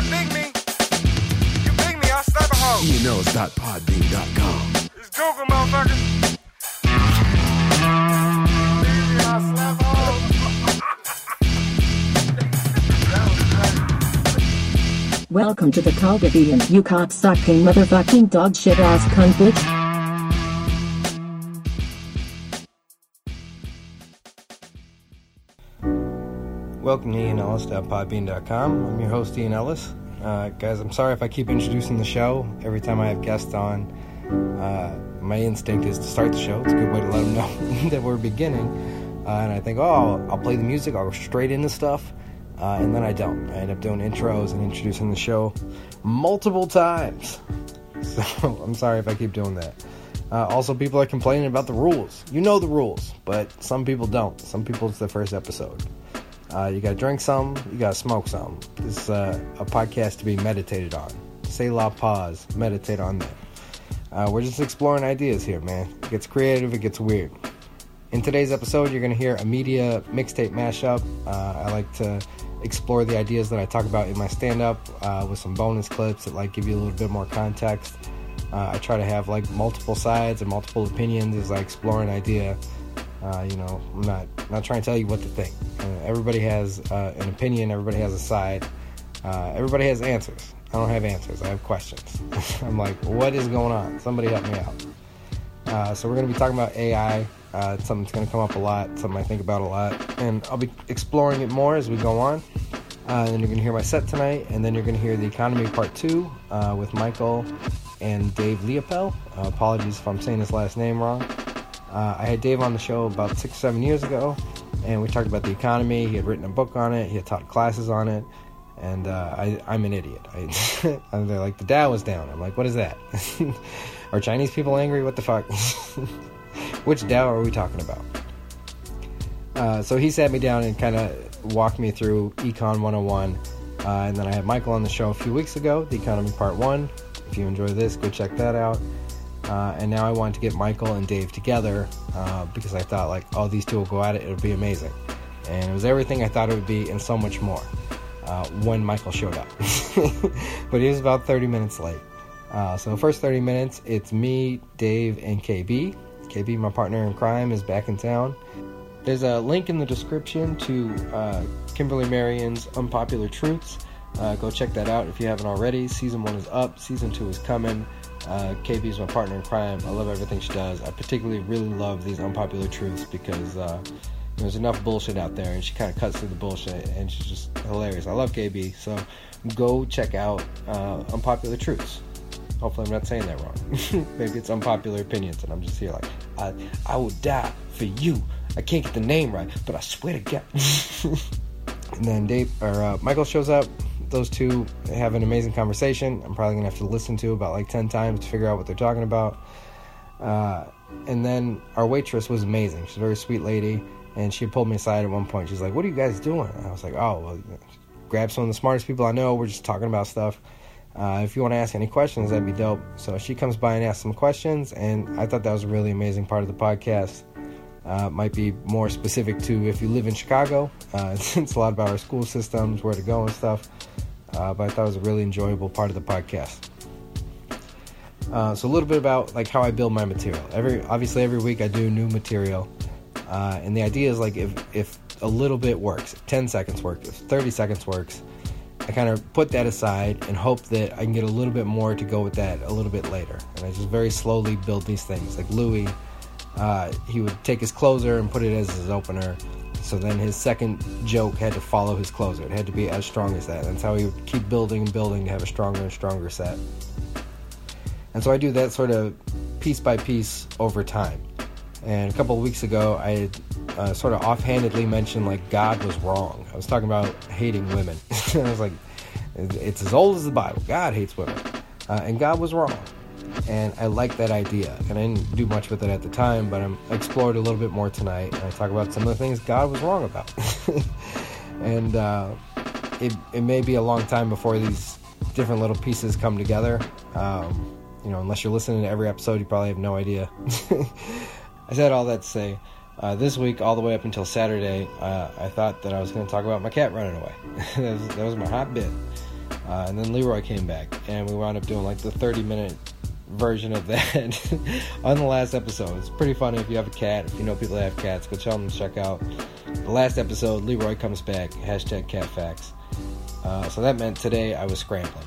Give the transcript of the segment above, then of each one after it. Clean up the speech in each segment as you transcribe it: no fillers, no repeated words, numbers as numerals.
that big me. You big me, I'll slap a hoe. ENLs.podbean.com. It's Google, motherfucker. Big me, I'll slap a hoe. Welcome to the Calgavian, you cocksucking motherfucking dog shit ass cunt bitch. Welcome to ENLs.podbean.com. I'm your host, Ian Ellis. Guys, I'm sorry if I keep introducing the show every time I have guests on. My instinct is to start the show. It's a good way to let them know that we're beginning. And I think, I'll play the music, I'll go straight into stuff. And then I don't. I end up doing intros and introducing the show multiple times. So I'm sorry if I keep doing that. Also, people are complaining about the rules. You know the rules, but some people don't. Some people, it's the first episode. You gotta drink some, you gotta smoke some. This is a podcast to be meditated on. Say la pause, meditate on that. We're just exploring ideas here, man. It gets creative, it gets weird. In today's episode, you're gonna hear a media mixtape mashup. I like to explore the ideas that I talk about in my stand-up with some bonus clips that give you a little bit more context. I try to have multiple sides and multiple opinions as I explore an idea. I'm not trying to tell you what to think. Everybody has an opinion. Everybody has a side. Everybody has answers. I don't have answers. I have questions. I'm like, what is going on? Somebody help me out. So we're going to be talking about AI. It's something that's going to come up a lot, something I think about a lot, and I'll be exploring it more as we go on. And then you're going to hear my set tonight, and then you're going to hear the Economy Part 2 with Michael and Dave Leopold. Apologies if I'm saying his last name wrong. I had Dave on the show about 6-7 years ago, and we talked about the economy. He had written a book on it. He had taught classes on it, and I'm an idiot. They're like, the Dow is down. I'm like, what is that? Are Chinese people angry? What the fuck? Which Dow are we talking about? So he sat me down and kind of walked me through Econ 101, and then I had Michael on the show a few weeks ago, the Economy Part 1. If you enjoy this, go check that out. And now I wanted to get Michael and Dave together because I thought, these two will go at it. It'll be amazing. And it was everything I thought it would be and so much more when Michael showed up. But he was about 30 minutes late. So the first 30 minutes, it's me, Dave, and KB. KB, my partner in crime, is back in town. There's a link in the description to Kimberly Marion's Unpopular Truths. Go check that out if you haven't already. Season 1 is up. Season 2 is coming. KB is my partner in crime. I love everything she does. I particularly really love these unpopular truths because there's enough bullshit out there, and she kind of cuts through the bullshit, and she's just hilarious. I love KB, so go check out Unpopular Truths. Hopefully I'm not saying that wrong. Maybe it's Unpopular Opinions, and I'm just here I would die for you. I can't get the name right, but I swear to God. And then Michael shows up. Those two have an amazing conversation. I'm probably going to have to listen to about 10 times to figure out what they're talking about. And then our waitress was amazing. She's a very sweet lady, and she pulled me aside at one point. She's like, what are you guys doing? And I was like, grab some of the smartest people I know. We're just talking about stuff. If you want to ask any questions, that'd be dope. So she comes by and asks some questions, and I thought that was a really amazing part of the podcast. Might be more specific to if you live in Chicago. It's a lot about our school systems, where to go and stuff. But I thought it was a really enjoyable part of the podcast. So a little bit about how I build my material. Every week I do new material. And the idea is if a little bit works, if 10 seconds works, if 30 seconds works, I kind of put that aside and hope that I can get a little bit more to go with that a little bit later. And I just very slowly build these things. Like Louis, he would take his closer and put it as his opener. So then his second joke had to follow his closer. It had to be as strong as that. That's how he would keep building and building to have a stronger and stronger set. And so I do that sort of piece by piece over time. And a couple of weeks ago, I had sort of offhandedly mentioned God was wrong. I was talking about hating women. I was like, it's as old as the Bible. God hates women. And God was wrong. And I like that idea. And I didn't do much with it at the time, but I explored a little bit more tonight. And I talk about some of the things God was wrong about. And it may be a long time before these different little pieces come together. Unless you're listening to every episode, you probably have no idea. I said all that to say, this week, all the way up until Saturday, I thought that I was going to talk about my cat running away. that was my hot bit. And then Leroy came back, and we wound up doing like the 30-minute version of that on the last episode. It's pretty funny. If you have a cat, if you know people that have cats, go tell them to check out the last episode. Leroy comes back, hashtag cat facts. So that meant today I was scrambling.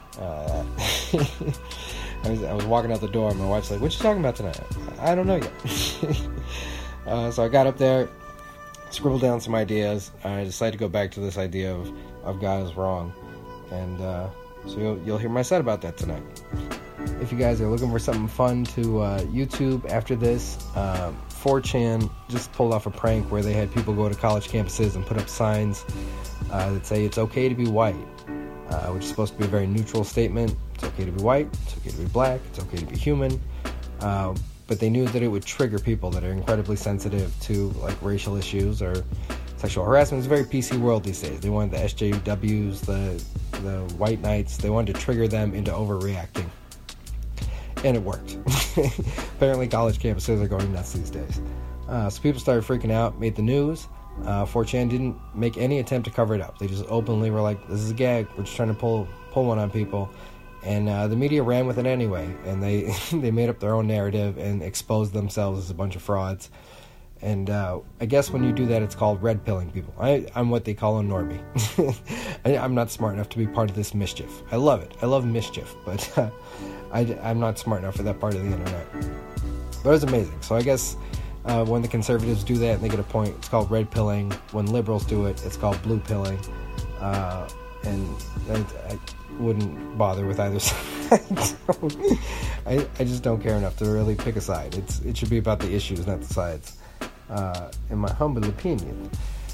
I was walking out the door, and my wife's like, what you talking about tonight? I don't know yet. So I got up there, scribbled down some ideas. I decided to go back to this idea of God is wrong. And so you'll hear my set about that tonight. If you guys are looking for something fun to YouTube after this, 4chan just pulled off a prank where they had people go to college campuses and put up signs that say it's okay to be white, which is supposed to be a very neutral statement. It's okay to be white, it's okay to be black, it's okay to be human. But they knew that it would trigger people that are incredibly sensitive to like racial issues or sexual harassment. It's a very PC world these days. They wanted the SJWs, the white knights, they wanted to trigger them into overreacting. And it worked. Apparently college campuses are going nuts these days. So people started freaking out, made the news. 4chan didn't make any attempt to cover it up. They just openly were like, this is a gag, we're just trying to pull one on people. And the media ran with it anyway, and they they made up their own narrative and exposed themselves as a bunch of frauds. And I guess when you do that, it's called red pilling people. I'm what they call a normie. I'm not smart enough to be part of this mischief. I love it. I love mischief, but I'm not smart enough for that part of the internet. But it was amazing. So I guess when the conservatives do that and they get a point, it's called red pilling. When liberals do it, it's called blue pilling. And I wouldn't bother with either side. I just don't care enough to really pick a side. It should be about the issues, not the sides. In my humble opinion.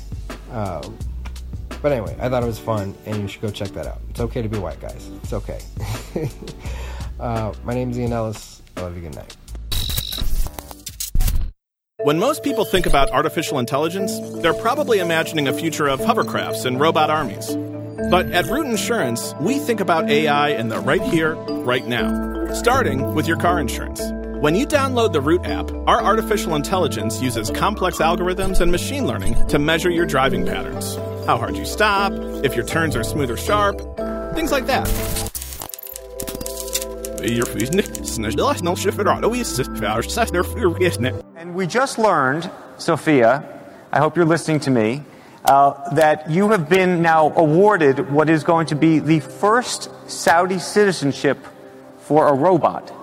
But anyway, I thought it was fun, and you should go check that out. It's okay to be white, guys. It's okay. My name's Ian Ellis. I love you. Good night. When most people think about artificial intelligence, they're probably imagining a future of hovercrafts and robot armies. But at Root Insurance, we think about AI in the right here, right now, starting with your car insurance. When you download the Root app, our artificial intelligence uses complex algorithms and machine learning to measure your driving patterns. How hard you stop, if your turns are smooth or sharp, things like that. And we just learned, Sophia, I hope you're listening to me, that you have been now awarded what is going to be the first Saudi citizenship for a robot.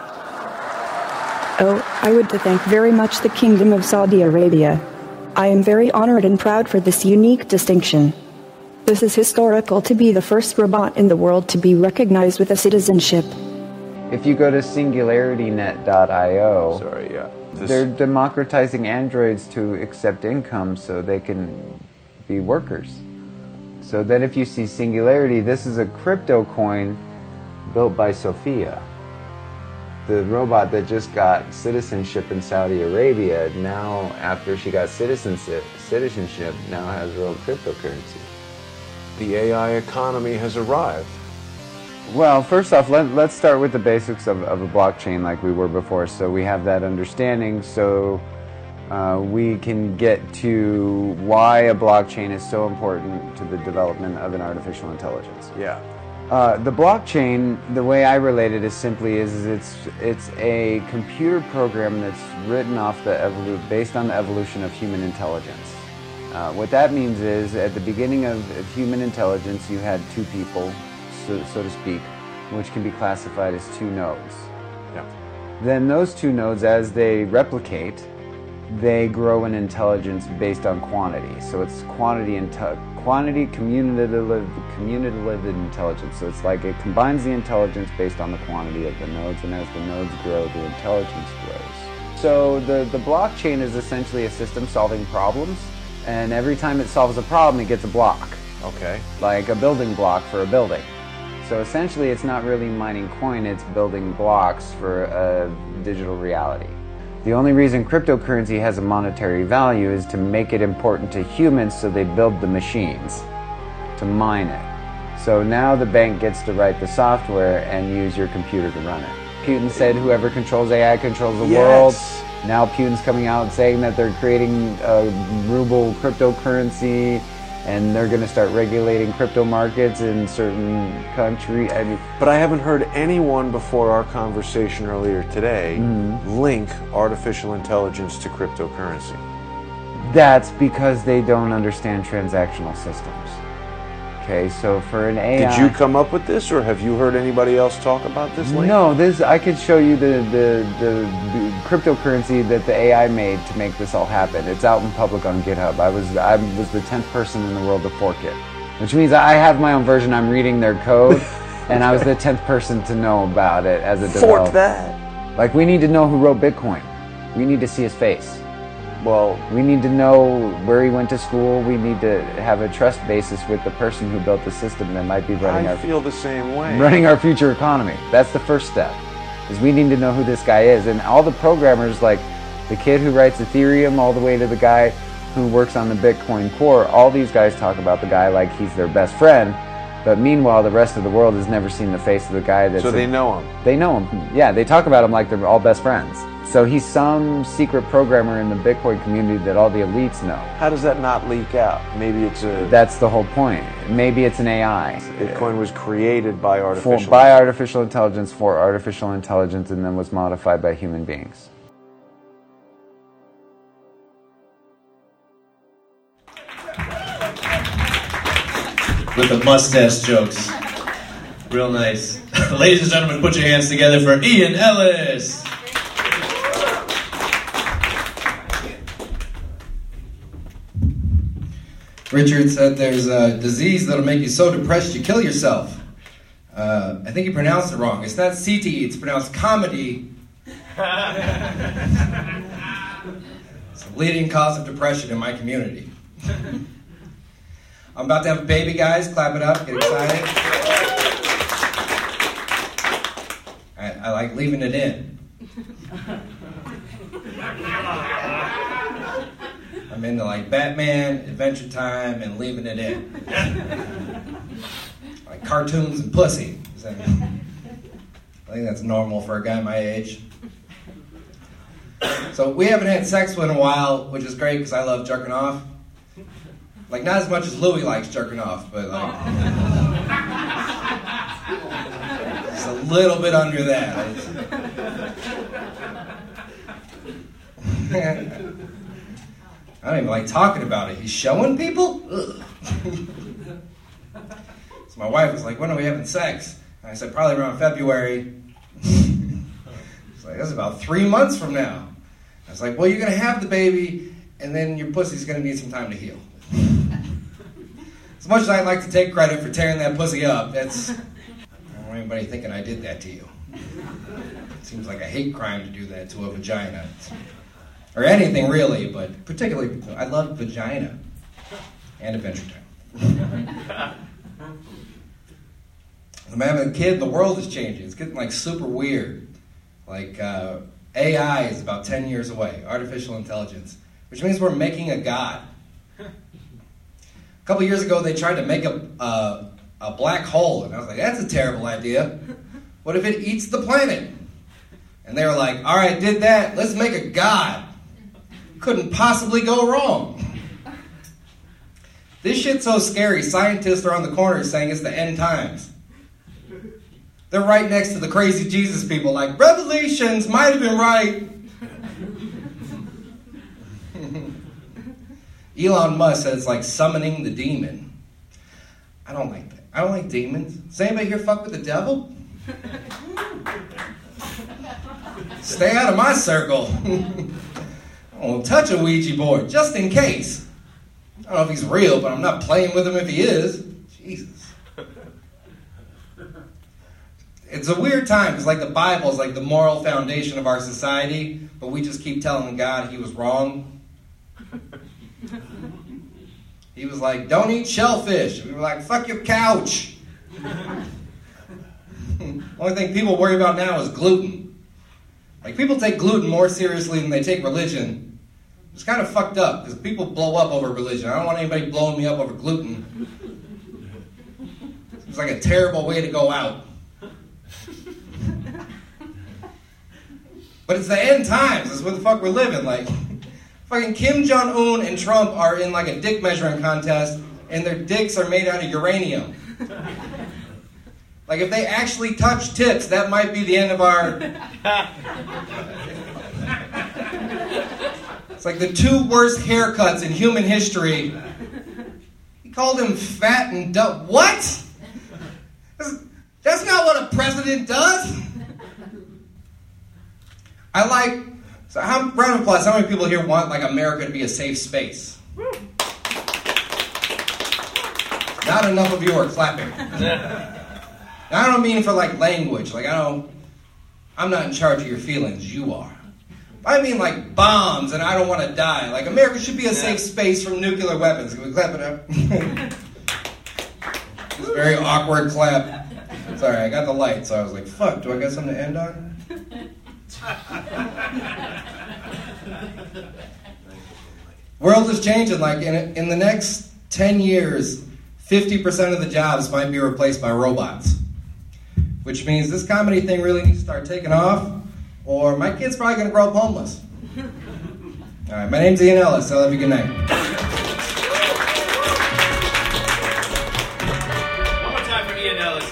Oh, I would thank very much the Kingdom of Saudi Arabia. I am very honored and proud for this unique distinction. This is historical to be the first robot in the world to be recognized with a citizenship. If you go to singularitynet.io, they're democratizing androids to accept income so they can be workers. So then if you see Singularity, this is a crypto coin built by Sophia. The robot that just got citizenship in Saudi Arabia, now after she got citizenship now has real cryptocurrency. The AI economy has arrived. Well, first off, let's start with the basics of a blockchain like we were before, so we have that understanding, so we can get to why a blockchain is so important to the development of an artificial intelligence. Yeah. The blockchain, the way I relate it is simply it's a computer program that's written off based on the evolution of human intelligence. What that means is, at the beginning of human intelligence, you had two people, so to speak, which can be classified as two nodes. Yeah. Then those two nodes, as they replicate, they grow in intelligence based on quantity. So it's quantity cumulative intelligence. So it's like it combines the intelligence based on the quantity of the nodes, and as the nodes grow, the intelligence grows. So the blockchain is essentially a system solving problems, and every time it solves a problem, it gets a block. Okay. Like a building block for a building. So essentially it's not really mining coin, it's building blocks for a digital reality. The only reason cryptocurrency has a monetary value is to make it important to humans, so they build the machines to mine it. So now the bank gets to write the software and use your computer to run it. Putin said whoever controls AI controls the world. Now Putin's coming out saying that they're creating a ruble cryptocurrency. and they're going to start regulating crypto markets in certain countries. I mean, But I haven't heard anyone before our conversation earlier today link artificial intelligence to cryptocurrency. that's because they don't understand transactional systems. Okay, so for an AI... Did you come up with this, or have you heard anybody else talk about this link? No, I could show you the cryptocurrency that the AI made to make this all happen. It's out in public on GitHub. I was the 10th person in the world to fork it, which means I have my own version. I'm reading their code, and I was the 10th person to know about it as a developer. Fork that. Like, we need to know who wrote Bitcoin. We need to see his face. Well, We need to know where he went to school. We need to have a trust basis with the person who built the system that might be running I feel the same way. running our future economy. That's the first step, is we need to know who this guy is. And all the programmers, like the kid who writes Ethereum all the way to the guy who works on the Bitcoin core, all these guys talk about the guy like he's their best friend. But meanwhile, the rest of the world has never seen the face of the guy that's... So they know him. They know him. Yeah, they talk about him like they're all best friends. So he's some secret programmer in the Bitcoin community that all the elites know. How does that not leak out? Maybe it's a... That's the whole point. Maybe it's an AI. Bitcoin was created by artificial... By artificial intelligence, for artificial intelligence, and then was modified by human beings. With the mustache jokes. Real nice. Ladies and gentlemen, put your hands together for Ian Ellis. Richard said there's a disease that'll make you so depressed you kill yourself. I think you pronounced it wrong. It's not CTE, it's pronounced comedy. It's a leading cause of depression in my community. I'm about to have a baby, guys. Clap it up. Get excited. I like leaving it in. I'm into like Batman, Adventure Time, and leaving it in. Like cartoons and pussy. I think that's normal for a guy my age. So we haven't had sex in a while, which is great because I love jerking off. Like, not as much as Louis likes jerking off, but like... just a little bit under that. I don't even like talking about it. He's showing people? Ugh. So my wife was like, when are we having sex? And I said, probably around February. She's like, that's about 3 months from now. I was like, well, you're going to have the baby, and then your pussy's going to need some time to heal. As much as I'd like to take credit for tearing that pussy up, that's... I don't want anybody thinking I did that to you. It seems like a hate crime to do that to a vagina. Or anything, really, but particularly, I love vagina. And Adventure Time. I'm having a kid, the world is changing. It's getting, like, super weird. Like, AI is about 10 years away, artificial intelligence, which means we're making a god. A couple years ago, they tried to make a black hole, and I was like, that's a terrible idea. What if it eats the planet? And they were like, all right, did that, let's make a god. Couldn't possibly go wrong. This shit's so scary, scientists are on the corner saying it's the end times. They're right next to the crazy Jesus people, like, Revelations might have been right. Elon Musk says it's like summoning the demon. I don't like that. I don't like demons. Does anybody here fuck with the devil? Stay out of my circle. I won't touch a Ouija board, just in case. I don't know if he's real, but I'm not playing with him if he is. Jesus. It's a weird time, because like the Bible is like the moral foundation of our society, but we just keep telling God he was wrong. He was like, don't eat shellfish. And we were like, fuck your couch. Only thing people worry about now is gluten. Like, people take gluten more seriously than they take religion. It's kind of fucked up, because people blow up over religion. I don't want anybody blowing me up over gluten. It's like a terrible way to go out. But it's the end times. That's where the fuck we're living. Like, fucking Kim Jong-un and Trump are in like a dick measuring contest, and their dicks are made out of uranium. Like, if they actually touch tits, that might be the end of our... It's like the 2 worst haircuts in human history. He called him fat and dumb. What? That's not what a president does. So round of applause, how many people here want, like, America to be a safe space? Not enough of you are clapping. Now, I don't mean for, like, language. Like, I'm not in charge of your feelings. You are. I mean, like, bombs, and I don't want to die. Like, America should be a safe space from nuclear weapons. Can we clap it up? It's a very awkward clap. Sorry, I got the light, so I was like, fuck, do I got something to end on? World is changing. Like, in the next 10 years, 50% of the jobs might be replaced by robots. Which means this comedy thing really needs to start taking off, or my kid's probably going to grow up homeless. All right, my name's Ian Ellis. I love you. Good night. One more time for Ian Ellis.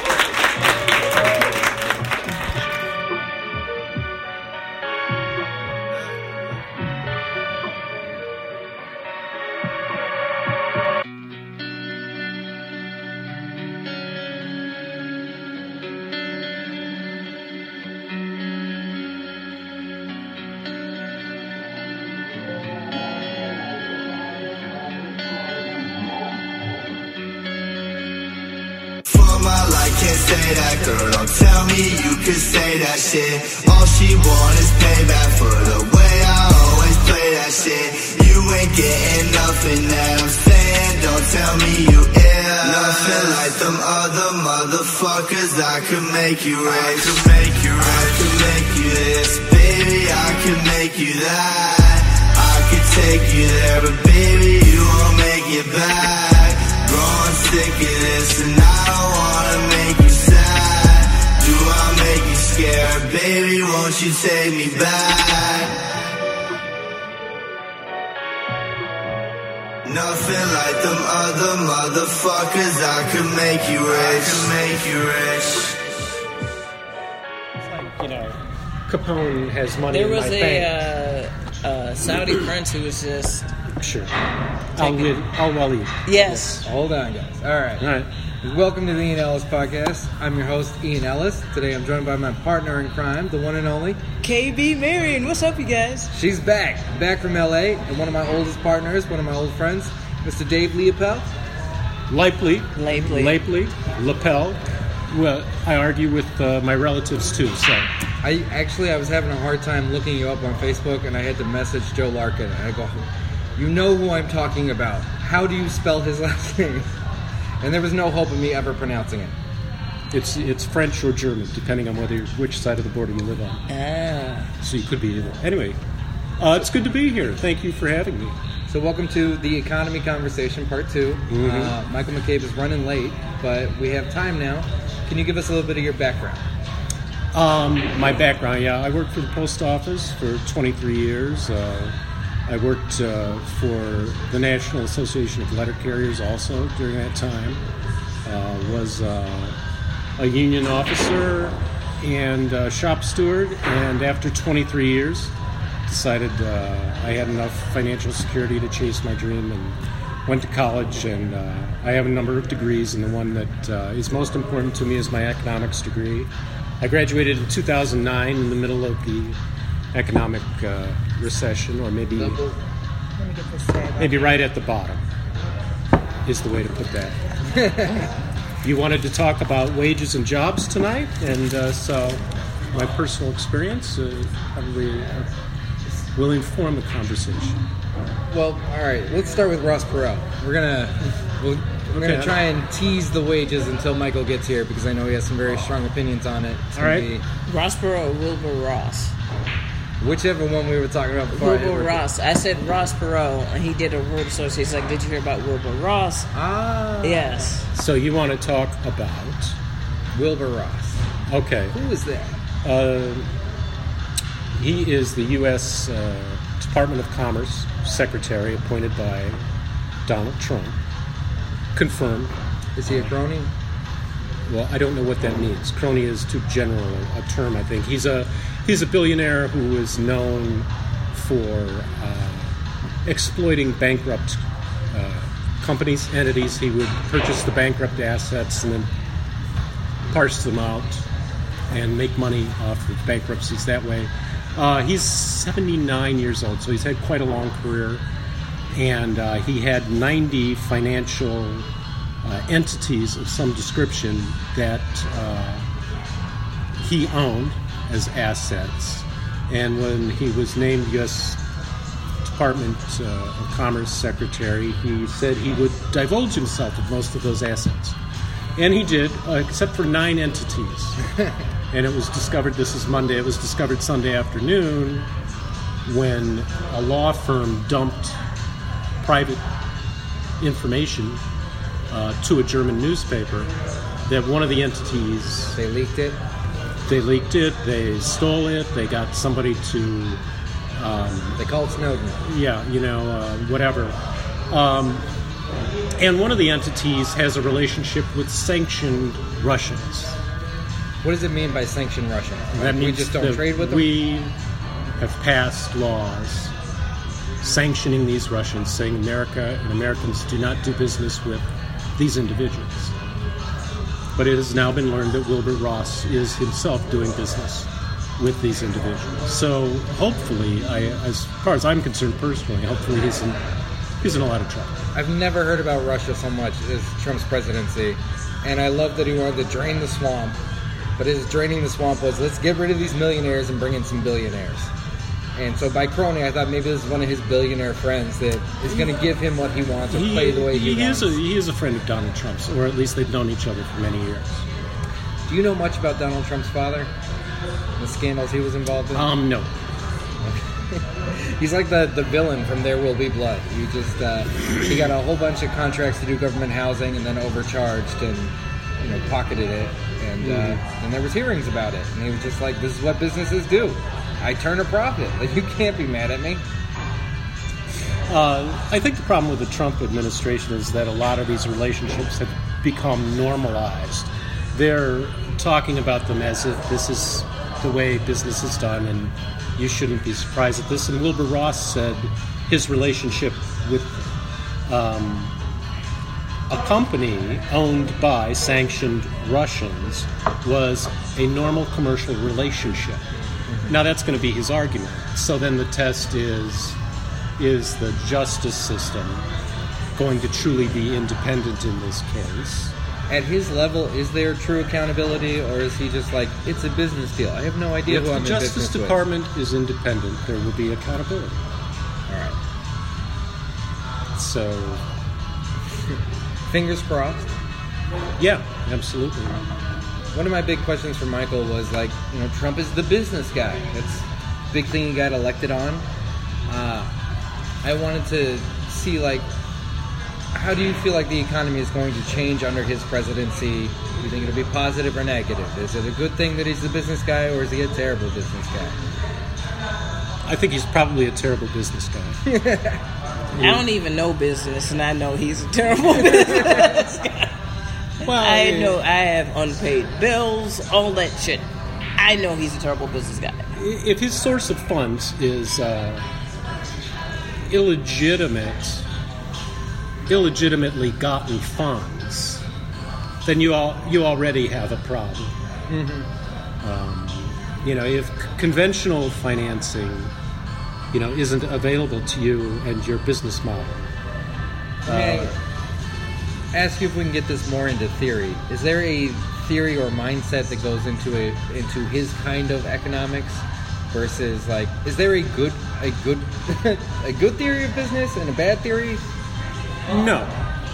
Can't say that, girl, don't tell me you could say that shit. All she want is payback for the way I always play that shit. You ain't getting nothing that I'm saying, don't tell me you ill. Nothing like them other motherfuckers. I could make you rich, I could make you this, baby, I could make you that. I could take you there, but baby, you won't make it back. Growing sick of this, and I don't wanna make you sad. Do I make you scared? Baby, won't you take me back? Nothing like them other motherfuckers. I could make you rich, I could make you rich. It's like, you know, Capone has money there in my was bank. a Saudi prince who was just... Sure. Al-Wali. Yes. Hold on, guys. All right. Welcome to the Ian Ellis Podcast. I'm your host, Ian Ellis. Today I'm joined by my partner in crime, the one and only... KB Marion. What's up, you guys? She's back from L.A., and one of my oldest partners, one of my old friends, Mr. Dave Leopold. Lapel. Well, I argue with my relatives, too, so... I was having a hard time looking you up on Facebook, and I had to message Joe Larkin, and I go... You know who I'm talking about. How do you spell his last name? And there was no hope of me ever pronouncing it. It's French or German, depending on which side of the border you live on. So you could be either. Anyway, it's good to be here. Thank you for having me. So welcome to the Economy Conversation Part 2. Mm-hmm. Michael McCabe is running late, but we have time now. Can you give us a little bit of your background? My background, yeah. I worked for the post office for 23 years. I worked for the National Association of Letter Carriers also during that time. Was a union officer and shop steward, and after 23 years decided I had enough financial security to chase my dream and went to college, and I have a number of degrees, and the one that is most important to me is my economics degree. I graduated in 2009 in the middle of the economic recession, or maybe right at the bottom is the way to put that. You wanted to talk about wages and jobs tonight, and so my personal experience probably will inform the conversation. Well, all right. Let's start with Ross Perot. We're gonna try and tease the wages until Michael gets here, because I know he has some very strong opinions on it. All right. Ross Perot or Wilbur Ross? Whichever one we were talking about before. Wilbur Ross. I said Ross Perot, and he did a word association. He's like, did you hear about Wilbur Ross? Yes. So you want to talk about Wilbur Ross. Okay. Who is that? He is the U.S. Department of Commerce Secretary appointed by Donald Trump. confirmed. Is he a crony? Well, I don't know what that means. Crony is too general a term, I think. He's a billionaire who is known for exploiting bankrupt companies, entities. He would purchase the bankrupt assets and then parse them out and make money off of bankruptcies that way. He's 79 years old, so he's had quite a long career. And he had 90 financial entities of some description that he owned as assets. And when he was named U.S. Department of Commerce Secretary, he said he would divulge himself of most of those assets. And he did, except for 9 entities. And it was discovered, this is Monday, it was discovered Sunday afternoon when a law firm dumped private information to a German newspaper that one of the entities... They leaked it? They leaked it, they stole it, they got somebody to... they called Snowden. Yeah, whatever. And one of the entities has a relationship with sanctioned Russians. What does it mean by sanctioned Russians? That means we just don't trade with them? We have passed laws sanctioning these Russians, saying America and Americans do not do business with these individuals. But it has now been learned that Wilbur Ross is himself doing business with these individuals. So hopefully, as far as I'm concerned personally, hopefully he's in a lot of trouble. I've never heard about Russia so much as Trump's presidency, and I love that he wanted to drain the swamp. But his draining the swamp was, let's get rid of these millionaires and bring in some billionaires. And so by crony, I thought maybe this is one of his billionaire friends that is going to give him what he wants or play the way he wants. He is a friend of Donald Trump's, or at least they've known each other for many years. Do you know much about Donald Trump's father? The scandals he was involved in? No. He's like the villain from There Will Be Blood. He got a whole bunch of contracts to do government housing and then overcharged and pocketed it. And there was hearings about it. And he was just like, this is what businesses do. I turn a profit. Like, you can't be mad at me. I think the problem with the Trump administration is that a lot of these relationships have become normalized. They're talking about them as if this is the way business is done and you shouldn't be surprised at this. And Wilbur Ross said his relationship with a company owned by sanctioned Russians was a normal commercial relationship. Now that's going to be his argument. So then the test is the justice system going to truly be independent in this case? At his level, is there true accountability, or is he just like, it's a business deal? I have no idea who I'm in business with. If the Justice Department is independent, there will be accountability. All right. So... fingers crossed? Yeah, absolutely. One of my big questions for Michael was, Trump is the business guy. That's the big thing he got elected on. I wanted to see, how do you feel like the economy is going to change under his presidency? Do you think it'll be positive or negative? Is it a good thing that he's the business guy, or is he a terrible business guy? I think he's probably a terrible business guy. I don't even know business, and I know he's a terrible business guy. Well, I know I have unpaid bills, all that shit. I know he's a terrible business guy. If his source of funds is illegitimately gotten funds, then you already have a problem. Mm-hmm. If conventional financing, isn't available to you and your business model. Ask you if we can get this more into theory. Is there a theory or mindset that goes into his kind of economics versus is there a good a good theory of business and a bad theory? No.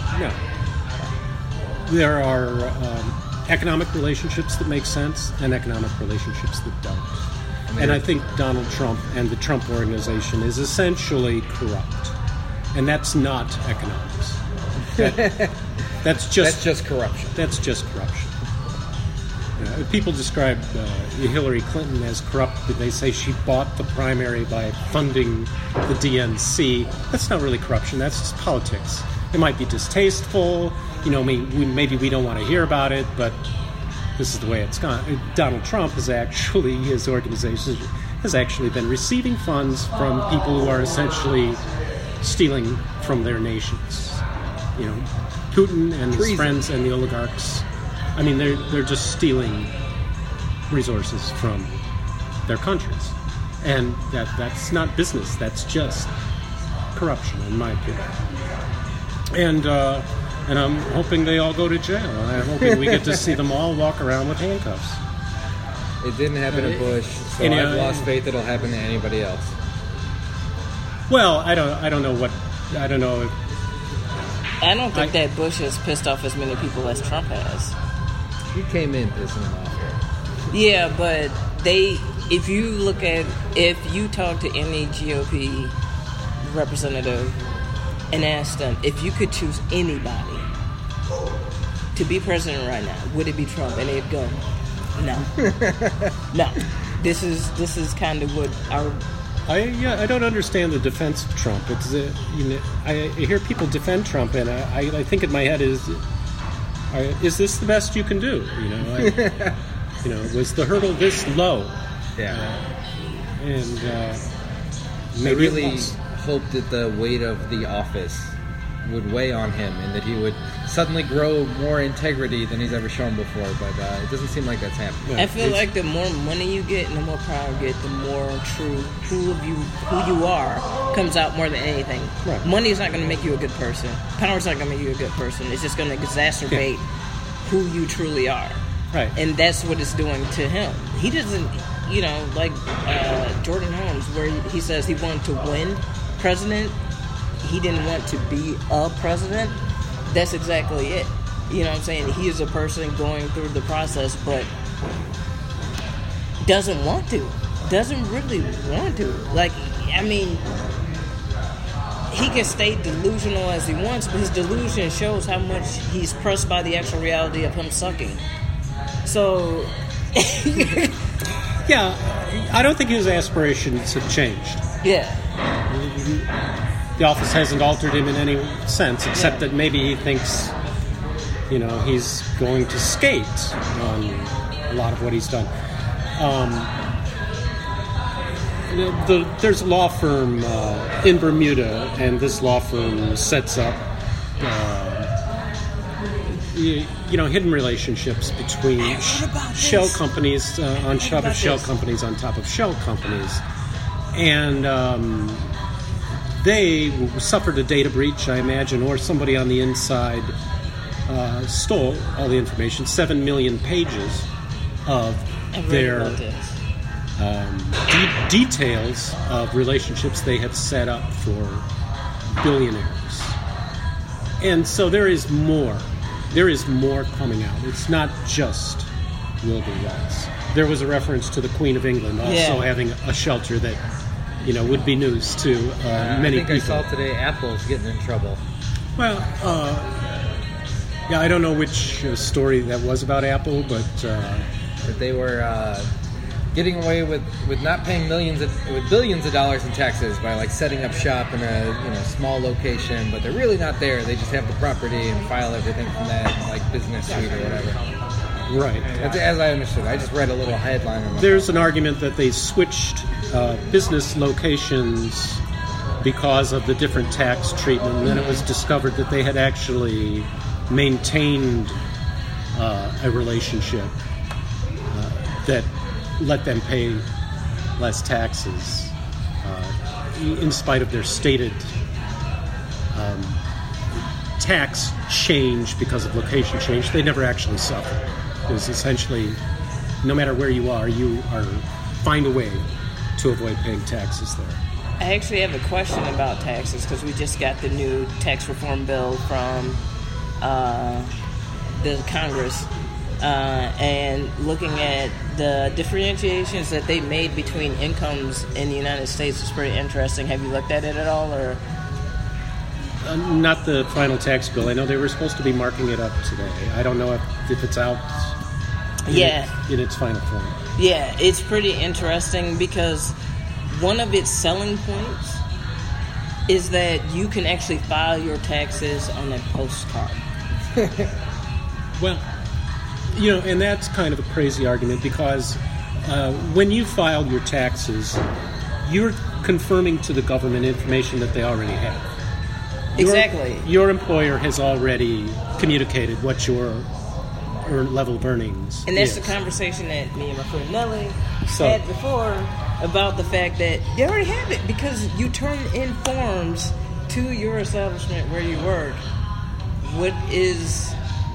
There are economic relationships that make sense and economic relationships that don't. And I think Donald Trump and the Trump Organization is essentially corrupt. And that's not economics. That's just corruption. That's just corruption. People describe Hillary Clinton as corrupt, but they say she bought the primary by funding the DNC. That's not really corruption. That's just politics. It might be distasteful. Maybe we don't want to hear about it, but this is the way it's gone. Donald Trump his organization has actually been receiving funds from people who are essentially stealing from their nations. Putin and his friends and the oligarchs. I mean, they're just stealing resources from their countries, and that's not business. That's just corruption, in my opinion. And I'm hoping they all go to jail. I'm hoping we get to see them all walk around with handcuffs. It didn't happen to Bush, so I've lost faith it'll happen to anybody else. Well, I don't know if I don't think that Bush has pissed off as many people as Trump has. He came in pissing them off. Yeah, but if you talk to any GOP representative and ask them, if you could choose anybody to be president right now, would it be Trump? And they'd go, no. No. This is kind of what our... I don't understand the defense of Trump. It's I hear people defend Trump, and I think in my head is this the best you can do? Was the hurdle this low? Yeah. And maybe I really hoped that the weight of the office would weigh on him, and that he would suddenly grow more integrity than he's ever shown before. But it doesn't seem like that's happening. I feel like the more money you get and the more power you get, the more true who you are comes out more than anything. Right. Money is not going to make you a good person. Power is not going to make you a good person. It's just going to exacerbate who you truly are. Right. And that's what it's doing to him. He doesn't, like Jordan Holmes, where he says he wanted to win president. He didn't want to be a president. That's exactly it. You know what I'm saying? He is a person going through the process, but doesn't want to. Doesn't really want to. He can stay delusional as he wants, but his delusion shows how much he's pressed by the actual reality of him sucking. So... Yeah, I don't think his aspirations have changed. Yeah. The office hasn't altered him in any sense, except that maybe he thinks, he's going to skate on a lot of what he's done. There's a law firm in Bermuda, and this law firm sets up, hidden relationships between shell companies on top of shell companies on top of shell companies, and they suffered a data breach, I imagine, or somebody on the inside stole all the information, 7 million pages of their details of relationships they have set up for billionaires. And so there is more coming out. It's not just Wilbur Wrights. There was a reference to the Queen of England also having a shelter that would be news to many people. I saw today Apple's getting in trouble. Well, I don't know which story that was about Apple, but that they were getting away with not paying billions of dollars in taxes by setting up shop in a small location, but they're really not there. They just have the property and file everything from that business suite or whatever. Right. As I understood, I just read a little headline on There's an argument that they switched business locations because of the different tax treatment, and then it was discovered that they had actually maintained a relationship that let them pay less taxes in spite of their stated tax change because of location change. They never actually suffered. It was essentially, no matter where you are find a way to avoid paying taxes there. I actually have a question about taxes because we just got the new tax reform bill from the Congress, and looking at the differentiations that they made between incomes in the United States is pretty interesting. Have you looked at it at all, or? Not the final tax bill. I know they were supposed to be marking it up today. I don't know if it's out in its final form. Yeah, it's pretty interesting because one of its selling points is that you can actually file your taxes on a postcard. Well, and that's kind of a crazy argument because when you file your taxes, you're confirming to the government information that they already have. Exactly. Your employer has already communicated what your level of earnings And that's is. the conversation that me and my friend Nelly had before about the fact that they already have it because you turn in forms to your establishment where you work. What is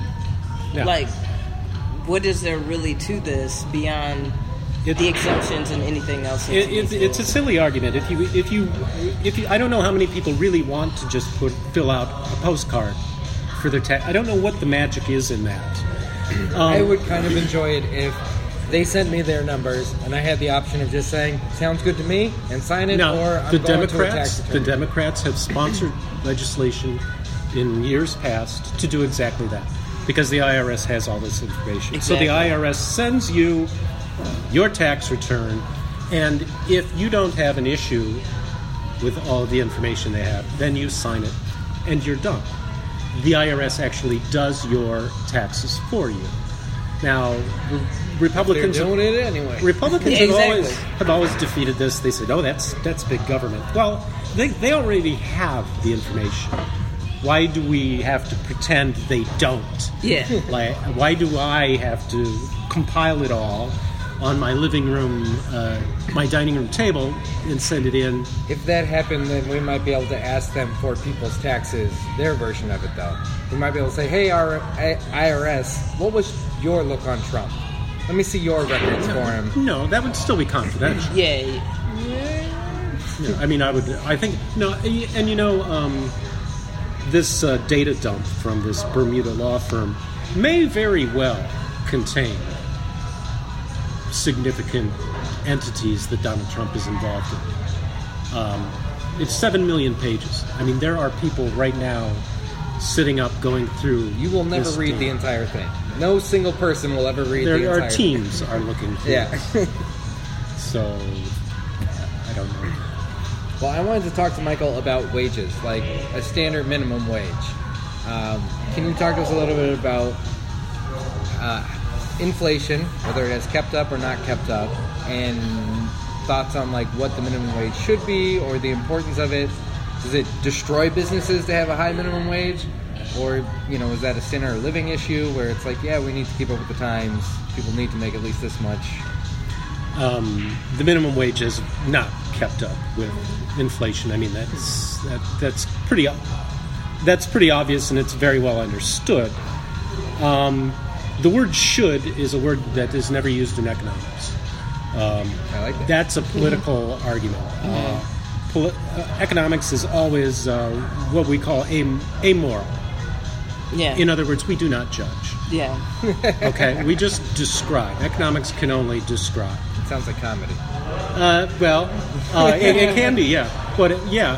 what is there really to this beyond the exemptions and anything else? It's a silly argument. If you, I don't know how many people really want to just fill out a postcard for their tax. I don't know what the magic is in that. I would kind of enjoy it if they sent me their numbers and I had the option of just saying, "Sounds good to me," and sign it, or I'm going to a tax attorney. The Democrats have sponsored legislation in years past to do exactly that because the IRS has all this information. Exactly. So the IRS sends you your tax return, and if you don't have an issue with all the information they have, then you sign it, and you're done. The IRS actually does your taxes for you. Now, Republicans They're doing it anyway. Republicans Exactly. have always defeated this. They said, "Oh, that's big government." Well, they already have the information. Why do we have to pretend they don't? Yeah. Why do I have to compile it all on my living room, my dining room table, and send it in? If that happened, then we might be able to ask them for people's taxes, their version of it, though. We might be able to say, "Hey, our IRS, what was your look on Trump? Let me see your records for him." No, that would still be confidential. Yeah. I mean, I think, this data dump from this Bermuda law firm may very well contain significant entities that Donald Trump is involved in. It's 7 million pages. I mean, there are people right now sitting up going through. You will never read the entire thing. No single person will ever read the entire thing. Our teams are looking through. Yeah. So, I don't know. Well, I wanted to talk to Michael about wages, like a standard minimum wage. Can you talk to us a little bit about inflation, whether it has kept up or not kept up, and thoughts on like what the minimum wage should be or the importance of it? Does it destroy businesses to have a high minimum wage? Or, is that a standard living issue where it's like, yeah, we need to keep up with the times, people need to make at least this much? The minimum wage has not kept up with inflation. I mean, that's pretty obvious, and it's very well understood. The word "should" is a word that is never used in economics. I like that. That's a political argument. Economics is always what we call amoral. Yeah. In other words, we do not judge. Yeah. Okay, we just describe. Economics can only describe. It sounds like comedy. It can be, yeah. But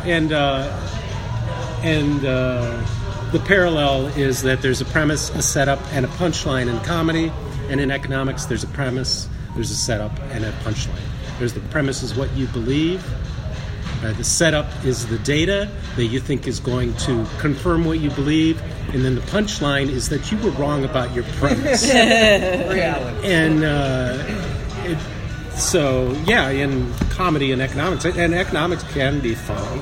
the parallel is that there's a premise, a setup, and a punchline in comedy, and in economics, there's a premise, there's a setup, and a punchline. There's the premise is what you believe. The setup is the data that you think is going to confirm what you believe, and then the punchline is that you were wrong about your premise. Reality. And so, yeah, in comedy and economics can be funny.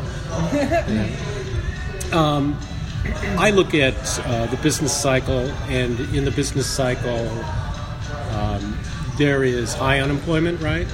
I look at the business cycle, and in the business cycle, there is high unemployment, right?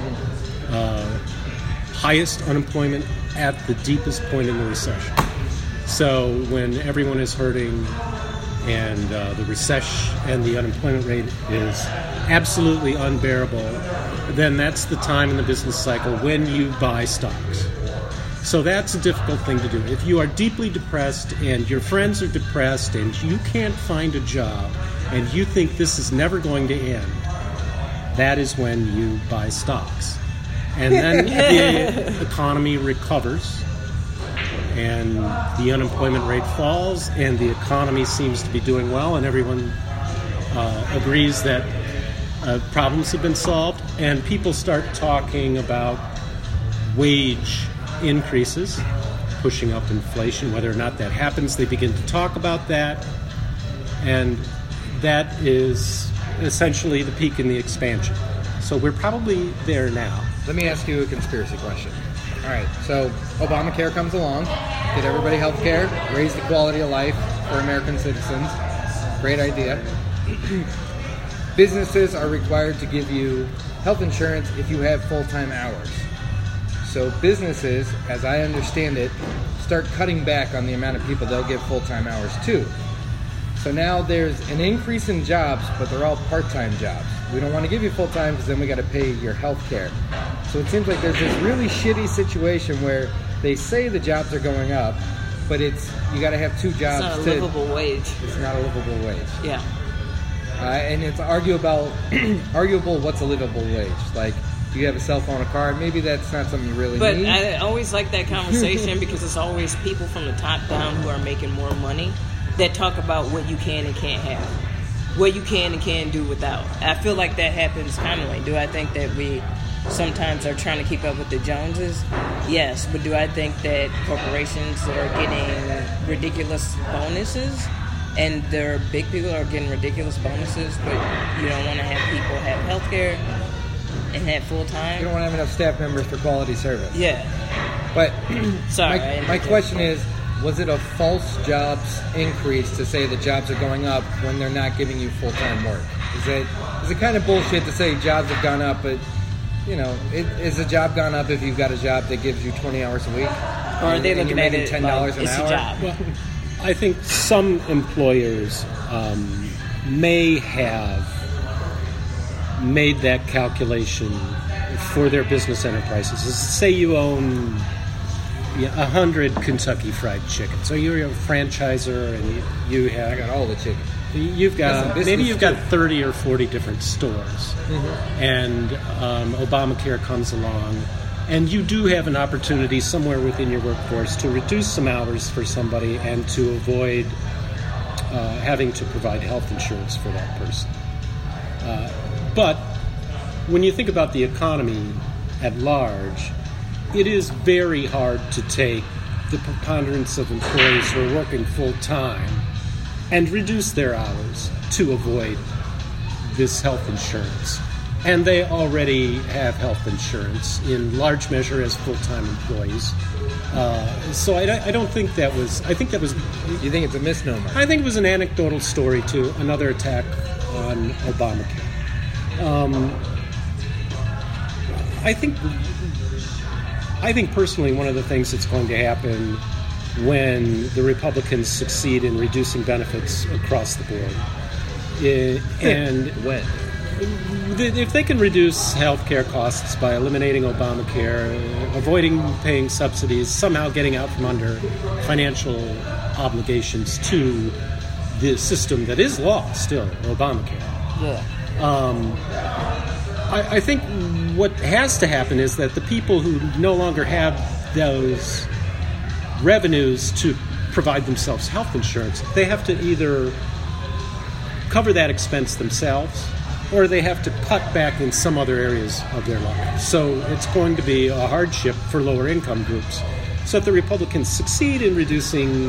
Highest unemployment at the deepest point in the recession. So when everyone is hurting and the recession and the unemployment rate is absolutely unbearable, then that's the time in the business cycle when you buy stocks. So that's a difficult thing to do. If you are deeply depressed and your friends are depressed and you can't find a job and you think this is never going to end, that is when you buy stocks. And then the economy recovers and the unemployment rate falls and the economy seems to be doing well and everyone agrees that problems have been solved and people start talking about wage increases. pushing up inflation. Whether or not that happens, they begin to talk about that. And that is essentially the peak in the expansion. So we're probably there now. Let me ask you a conspiracy question. All right, so Obamacare comes along, get everybody health care, raise the quality of life for American citizens. Great idea. Businesses are required to give you health insurance if you have full-time hours. So businesses, as I understand it, start cutting back on the amount of people they'll give full-time hours to. So now there's an increase in jobs, but they're all part-time jobs. We don't want to give you full-time because then we got to pay your health care. So it seems like there's this really shitty situation where they say the jobs are going up, but it's you got to have two jobs. It's not a livable wage. It's not a livable wage. Yeah. And it's arguable what's a livable wage. Like, do you have a cell phone, a car? Maybe that's not something you really But need. I always like that conversation because it's always people from the top down who are making more money that talk about what you can and can't have, what you can and can't do without. I feel like that happens commonly. Do I think that we sometimes are trying to keep up with the Joneses? Yes, but do I think that corporations that are getting ridiculous bonuses and their big people are getting ridiculous bonuses, but you don't want to have people have health care and have full time? You don't want to have enough staff members for quality service. Yeah. But Sorry, my question is, was it a false jobs increase to say the jobs are going up when they're not giving you full-time work? Is it kind of bullshit to say jobs have gone up, but, you know, is a job gone up if you've got a job that gives you 20 hours a week? Or are they looking at it $10 like an it's hour? a job? Well, I think some employers may have made that calculation for their business enterprises. Say you own 100 Kentucky Fried Chicken. So you're a franchisor and you have... I got all the chicken. You've got maybe you've got too. 30 or 40 different stores, and Obamacare comes along, and you do have an opportunity somewhere within your workforce to reduce some hours for somebody and to avoid having to provide health insurance for that person. But when you think about the economy at large, it is very hard to take the preponderance of employees who are working full-time and reduce their hours to avoid this health insurance. And they already have health insurance in large measure as full-time employees. So I don't think that was... I think that was... You think it's a misnomer? I think it was an anecdotal story to another attack on Obamacare. I think personally one of the things that's going to happen when the Republicans succeed in reducing benefits across the board, and when? If they can reduce health care costs by eliminating Obamacare, avoiding paying subsidies, somehow getting out from under financial obligations to the system that is law still, Obamacare. Yeah. I think what has to happen is that the people who no longer have those revenues to provide themselves health insurance, they have to either cover that expense themselves or they have to cut back in some other areas of their life. So it's going to be a hardship for lower income groups. So if the Republicans succeed in reducing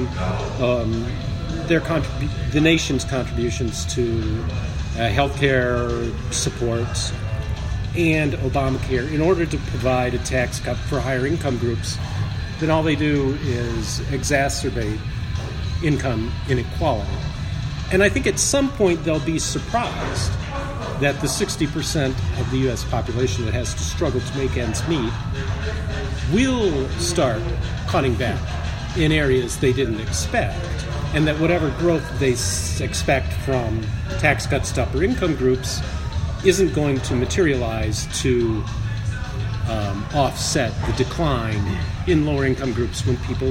the nation's contributions to health care supports and Obamacare in order to provide a tax cut for higher income groups, then all they do is exacerbate income inequality. And I think at some point they'll be surprised that the 60% of the U.S. population that has to struggle to make ends meet will start cutting back in areas they didn't expect, and that whatever growth they expect from tax cuts to upper income groups isn't going to materialize to offset the decline in lower income groups when people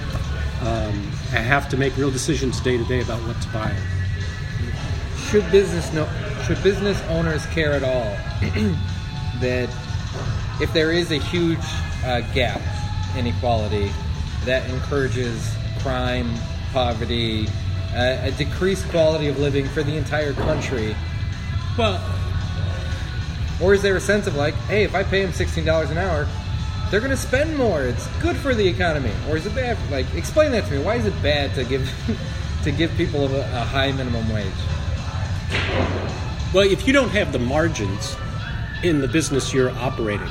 have to make real decisions day to day about what to buy. Should business owners care at all that if there is a huge gap in equality that encourages crime, poverty, a decreased quality of living for the entire country? Well, or is there a sense of like, hey, if I pay him $16 an hour, they're going to spend more. It's good for the economy, or is it bad? Like, explain that to me. Why is it bad to give people a high minimum wage? Well, if you don't have the margins in the business you're operating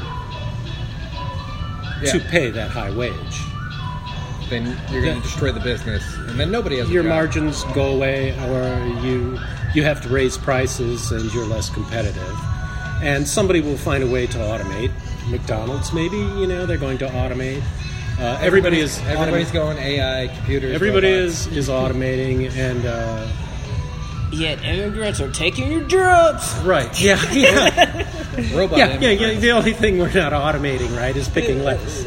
to pay that high wage, then you're going to destroy the business, and then nobody has a your job. margins go away, or you have to raise prices and you're less competitive. And somebody will find a way to automate. McDonald's, maybe, they're going to automate. Everybody's going AI, computers. Everybody robots. is automating, and yet immigrants are taking your jobs. Right? Yeah. Robot. Yeah. The only thing we're not automating, right, is picking lettuce.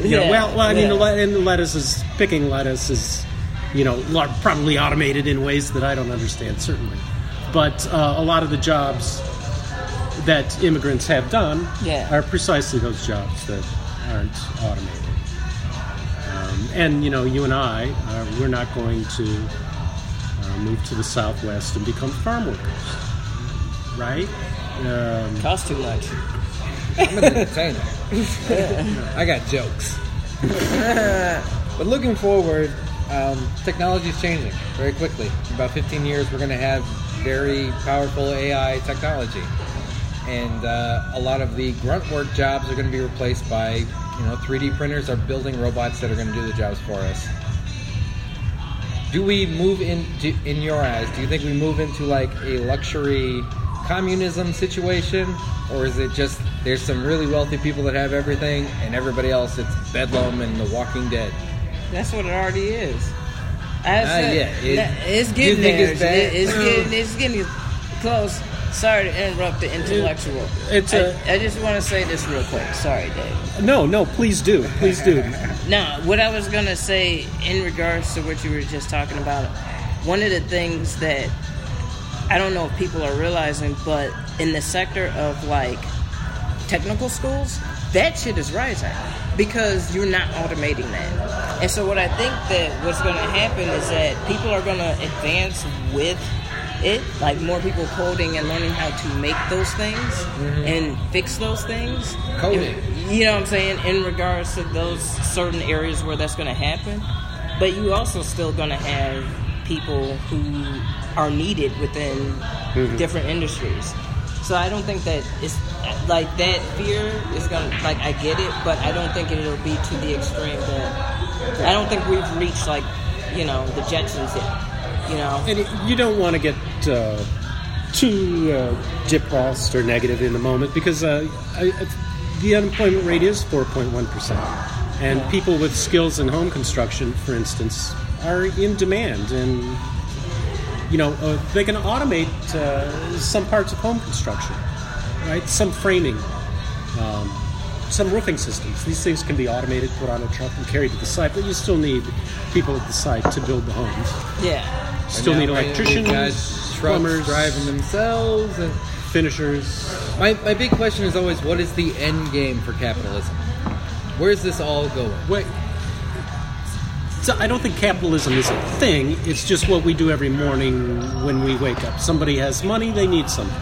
Picking lettuce is, probably automated in ways that I don't understand, certainly. But a lot of the jobs that immigrants have done are precisely those jobs that aren't automated. And you and I, we're not going to move to the Southwest and become farm workers, right? Costs too much. I'm an entertainer. I got jokes. But looking forward, technology is changing very quickly. In about 15 years, we're going to have very powerful AI technology. And a lot of the grunt work jobs are going to be replaced by, 3D printers are building robots that are going to do the jobs for us. Do we move in your eyes, do you think we move into like a luxury communism situation? Or is it just there's some really wealthy people that have everything and everybody else it's Bedlam and The Walking Dead? That's what it already is. It's getting there. It's bad? It's getting close. Sorry to interrupt the intellectual. I just want to say this real quick. Sorry, Dave. No, please do. Please do. No, what I was going to say in regards to what you were just talking about, one of the things that I don't know if people are realizing, but in the sector of like technical schools, that shit is rising because you're not automating that. And so what I think that what's going to happen is that people are going to advance with it, like more people coding and learning how to make those things and fix those things. Coding. You know what I'm saying? In regards to those certain areas where that's going to happen. But you also still going to have people who are needed within different industries. So I don't think that it's like that fear is going to, like, I get it, but I don't think it'll be to the extreme that I don't think we've reached, like, the Jetsons yet. And you don't want to get too depressed or negative in the moment because the unemployment rate is 4.1%. And people with skills in home construction, for instance, are in demand. And, they can automate some parts of home construction, right? Some framing, some roofing systems. These things can be automated, put on a truck, and carried to the site, but you still need people at the site to build the homes. Yeah. Still need electricians, plumbers, driving themselves, and finishers. My big question is always, what is the end game for capitalism? Where's this all going? So I don't think capitalism is a thing. It's just what we do every morning when we wake up. Somebody has money, they need something.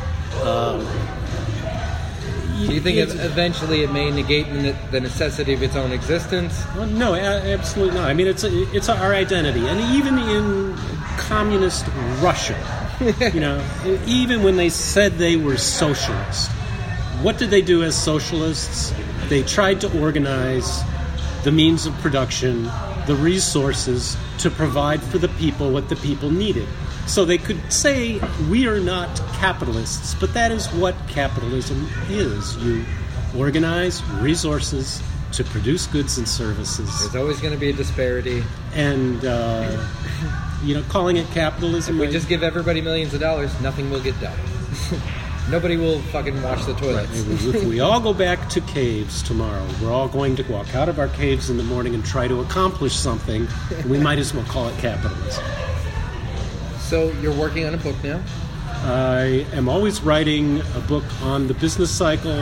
Do you think eventually it may negate the necessity of its own existence? Well, no, absolutely not. I mean, it's our identity, and even in communist Russia, even when they said they were socialist, what did they do as socialists? They tried to organize the means of production, the resources to provide for the people what the people needed. So they could say, we are not capitalists, but that is what capitalism is. You organize resources to produce goods and services. There's always going to be a disparity. And, calling it capitalism... If we just give everybody millions of dollars, nothing will get done. Nobody will fucking wash the toilets. Right. If we all go back to caves tomorrow, we're all going to walk out of our caves in the morning and try to accomplish something, and we might as well call it capitalism. So you're working on a book now? I am always writing a book on the business cycle,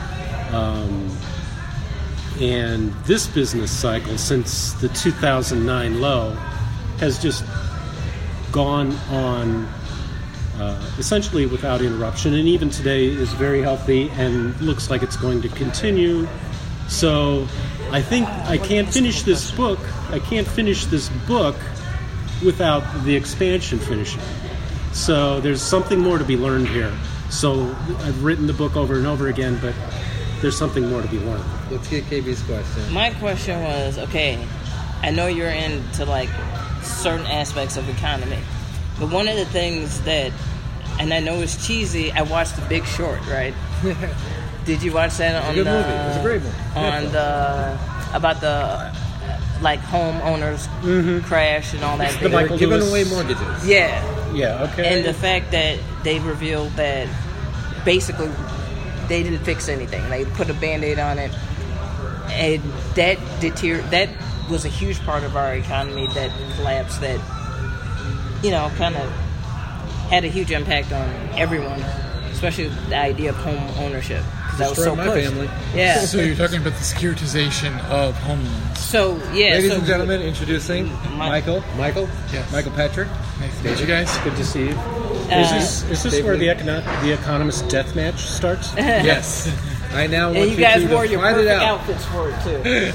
and this business cycle, since the 2009 low, has just gone on essentially without interruption, and even today is very healthy and looks like it's going to continue So I think I can't finish this book. I can't finish this book without the expansion finishing. So there's something more to be learned here. So I've written the book over and over again, but there's something more to be learned. Let's get KB's question. My question was, okay, I know you're into like certain aspects of economy, but one of the things that, and I know it's cheesy, I watched The Big Short, right? Did you watch that on It was a good movie. It was a great movie. On the about the like homeowners crash and all that. The Michael Giving Lewis- away mortgages. Yeah. Yeah, okay. And the fact that they revealed that basically they didn't fix anything. They put a Band-Aid on it. And that was a huge part of our economy that collapsed, that, you know, kind of had a huge impact on everyone, especially the idea of home ownership. Because that was so my pushed. family. Yeah. So you're talking about the securitization of home loans. So, yeah. Ladies and gentlemen, introducing Michael. Yes. Michael Patrick. Nice to meet you guys. Good to see you. Is this where the economist death match starts? Yes. I now want And you guys to wore your find it perfect out. outfits for it,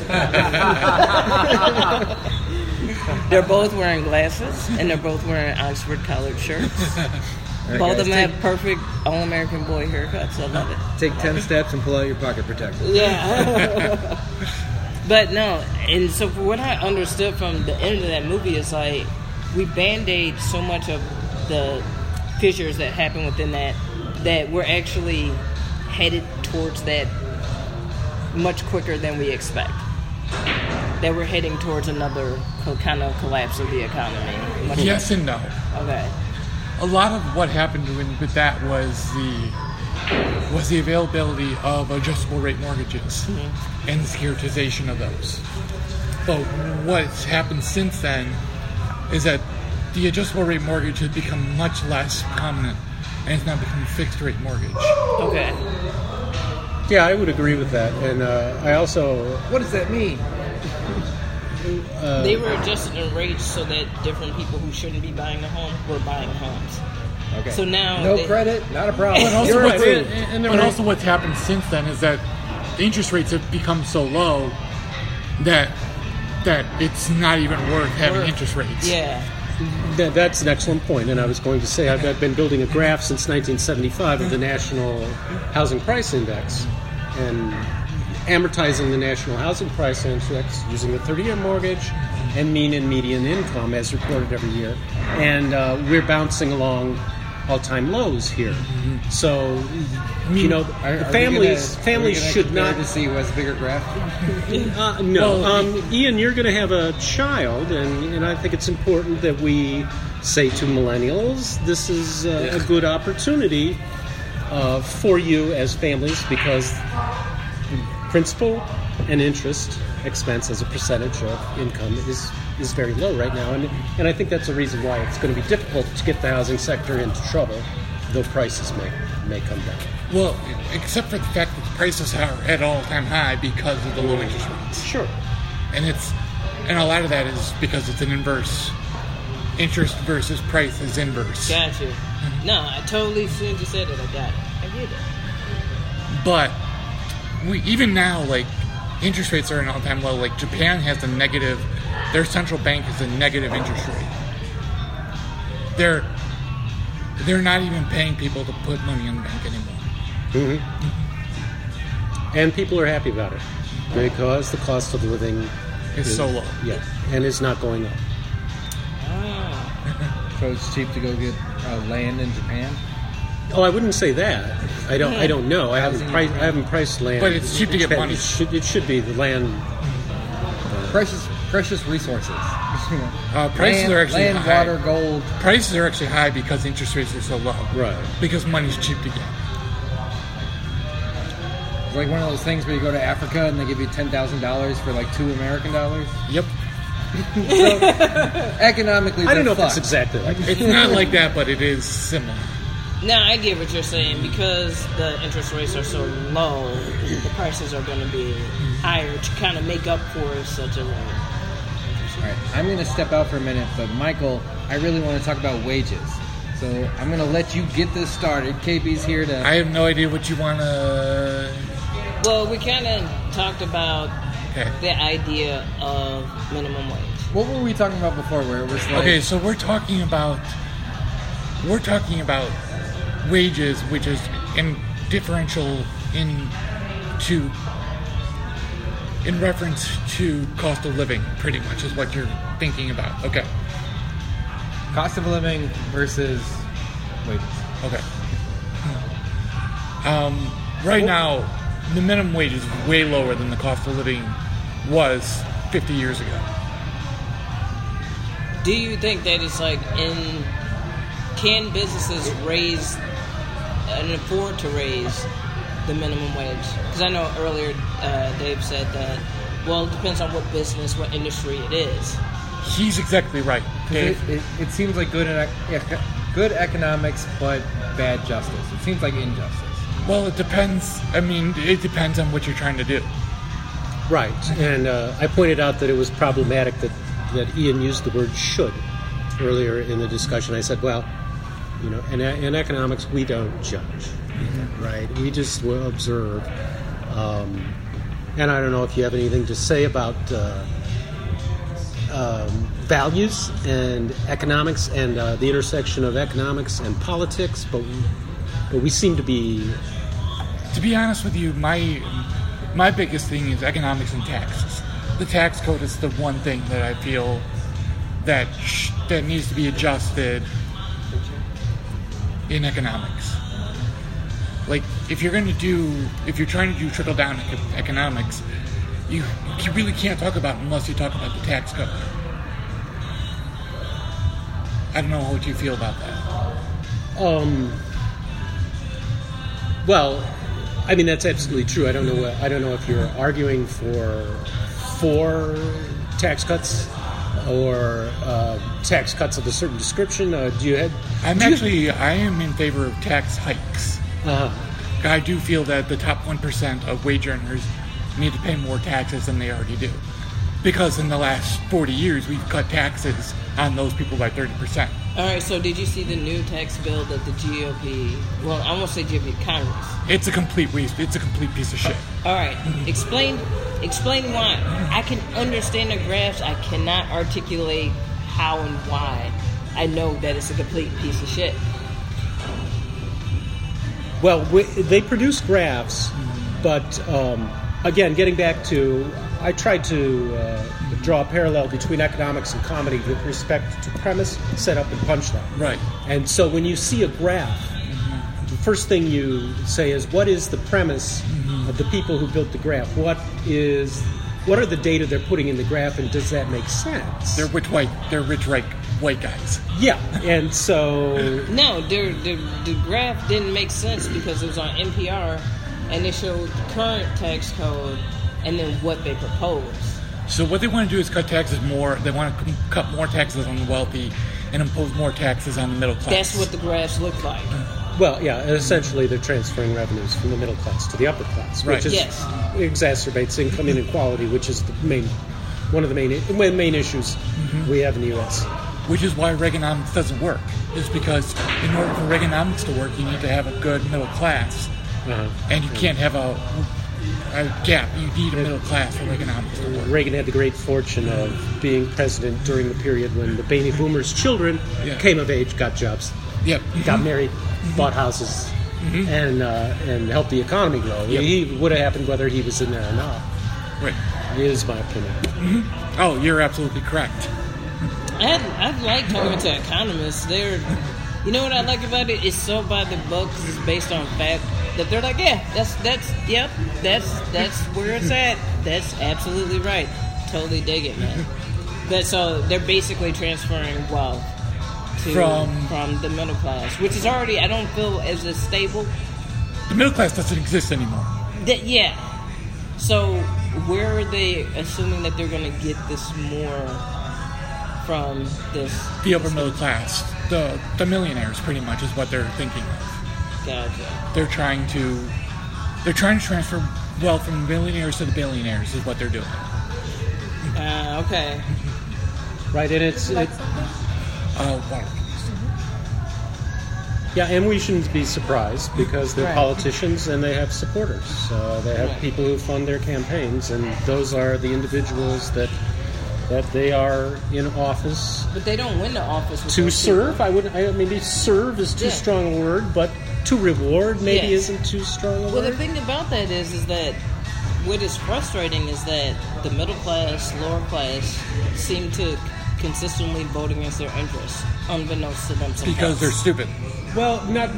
too. They're both wearing glasses, and they're both wearing Oxford collared shirts. Both of them have perfect all-American boy haircuts. I love it. Take 10 steps and pull out your pocket protector. Yeah. But no, and so for what I understood from the end of that movie is like, we Band-Aid so much of the fissures that happen within that we're actually headed towards that much quicker than we expect. That we're heading towards another kind of collapse of the economy. Yes and no. Okay. A lot of what happened with that was the availability of adjustable rate mortgages and the securitization of those. But what's happened since then is that the adjustable rate mortgage has become much less prominent, and it's now become a fixed rate mortgage. Okay. Yeah, I would agree with that. And I also... What does that mean? They were adjusted in rates so that different people who shouldn't be buying a home were buying homes. Okay. So now... No credit, not a problem. But also, You're what's, approved. but also what's happened since then is that the interest rates have become so low that it's not even worth having interest rates. Yeah. That's an excellent point, and I was going to say I've been building a graph since 1975 of the National Housing Price Index and amortizing the National Housing Price Index using the 30-year mortgage and mean and median income as reported every year. And we're bouncing along all-time lows here. So, you know, families should not... to see who has a bigger graph? No. Ian, you're going to have a child, and I think it's important that we say to millennials, this is a good opportunity for you as families, because principal and interest expense as a percentage of income is very low right now, and I think that's a reason why it's going to be difficult to get the housing sector into trouble, though prices may come down. Well, except for the fact that the prices are at all-time high because of the low interest rates. Sure. And a lot of that is because it's an inverse. Interest versus price is inverse. Got you. No, I totally, as soon as you said it, I got it. I get it. But even now, like, interest rates are at an all-time low. Like, Japan has a negative, their central bank has a negative interest rate. They're not even paying people to put money in the bank anymore. Mm-hmm. And people are happy about it because the cost of living is so low. Yeah, and it's not going up. So it's cheap to go get land in Japan? Oh, I wouldn't say that. I don't know. I haven't priced land. But it's cheap to get money. It should be the land. Precious resources. Prices are actually land, high. water, gold. Prices are actually high because interest rates are so low. Right. Because money's cheap to get. It's like one of those things where you go to Africa and they give you $10,000 for like $2 American. Yep. So, economically, I don't know if fucked. it's exactly like that. It's not like that, but it is similar. Now, I get what you're saying. Because the interest rates are so low, the prices are going to be higher to kind of make up for such a low interest rate. All right, I'm going to step out for a minute, but Michael, I really want to talk about wages. So I'm going to let you get this started. KB's here to... I have no idea what you want to... Well, we kind of talked about the idea of minimum wage. What were we talking about before? Where it was like, Okay, so we're talking about wages, which is in differential in reference to cost of living, pretty much is what you're thinking about. Okay. cost of living versus wages. Okay. Right now, the minimum wage is way lower than the cost of living was 50 years ago. Do you think that it's like can businesses raise and afford to raise the minimum wage? Because I know earlier Dave said that, well, it depends on what business, what industry it is. He's exactly right, Dave. It seems like good economics, but bad justice. It seems like injustice. Well, it depends. I mean, it depends on what you're trying to do. Right, and I pointed out that it was problematic that Ian used the word should earlier in the discussion. I said, well, you know, in economics, we don't judge, right? We just will observe. And I don't know if you have anything to say about values and economics and the intersection of economics and politics, but we seem to be... To be honest with you, my biggest thing is economics and taxes. The tax code is the one thing that I feel that needs to be adjusted in economics. Like, if you're trying to do trickle down economics, you really can't talk about it unless you talk about the tax code. I don't know what you feel about that. Well, I mean, that's absolutely true. I don't know if you're arguing for tax cuts or tax cuts of a certain description. I am in favor of tax hikes. I do feel that the top 1% of wage earners need to pay more taxes than they already do, because in the last 40 years we've cut taxes on those people by 30%. All right, so did you see the new tax bill that the GOP, well, I won't say GOP, Congress. It's a complete waste. It's a complete piece of shit. All right, explain why. I can understand the graphs. I cannot articulate how and why. I know that it's a complete piece of shit. Well, they produce graphs, but again, getting back to, I tried to draw a parallel between economics and comedy with respect to premise, setup, and punchline. Right. And so when you see a graph, the first thing you say is, what is the premise of the people who built the graph? What are the data they're putting in the graph, and does that make sense? They're rich white guys. Yeah, and so... No, the graph didn't make sense because it was on NPR, and they showed current tax code and then what they proposed. So what they want to do is cut taxes more. They want to cut more taxes on the wealthy and impose more taxes on the middle class. That's what the graphs look like. Well, yeah, essentially they're transferring revenues from the middle class to the upper class, which exacerbates income inequality, which is one of the main issues we have in the U.S. Which is why Reaganomics doesn't work. Is because in order for Reaganomics to work, you need to have a good middle class, and you can't have a gap. You need a middle class for Reaganomics to work. Reagan had the great fortune of being president during the period when the baby boomers' children came of age, got jobs, got married, bought houses, and helped the economy grow. He would have happened whether he was in there or not. Right. Is my opinion. Oh, you're absolutely correct. I like talking to economists. You know what I like about it? It's so by the book because it's based on fact that they're like, yeah, that's where it's at. That's absolutely right. Totally dig it, man. So they're basically transferring wealth from the middle class, which is already, I don't feel as a stable. The middle class doesn't exist anymore. So where are they assuming that they're going to get this more from this? The upper middle class, the millionaires, pretty much is what they're thinking of. Gotcha. They're trying to transfer wealth from millionaires to the billionaires is what they're doing. Okay. Right, and it's Yeah, and we shouldn't be surprised because they're Right. politicians and they have supporters. They have Right. people who fund their campaigns, and those are the individuals that they are in office But they don't win the office with to those serve. people. Maybe serve is too Yeah. strong a word, but to reward maybe Yes. isn't too strong a Well, the word. thing about that is that what is frustrating is that the middle class, lower class, seem to consistently vote against their interests, unbeknownst to them. Because they're stupid. Well, not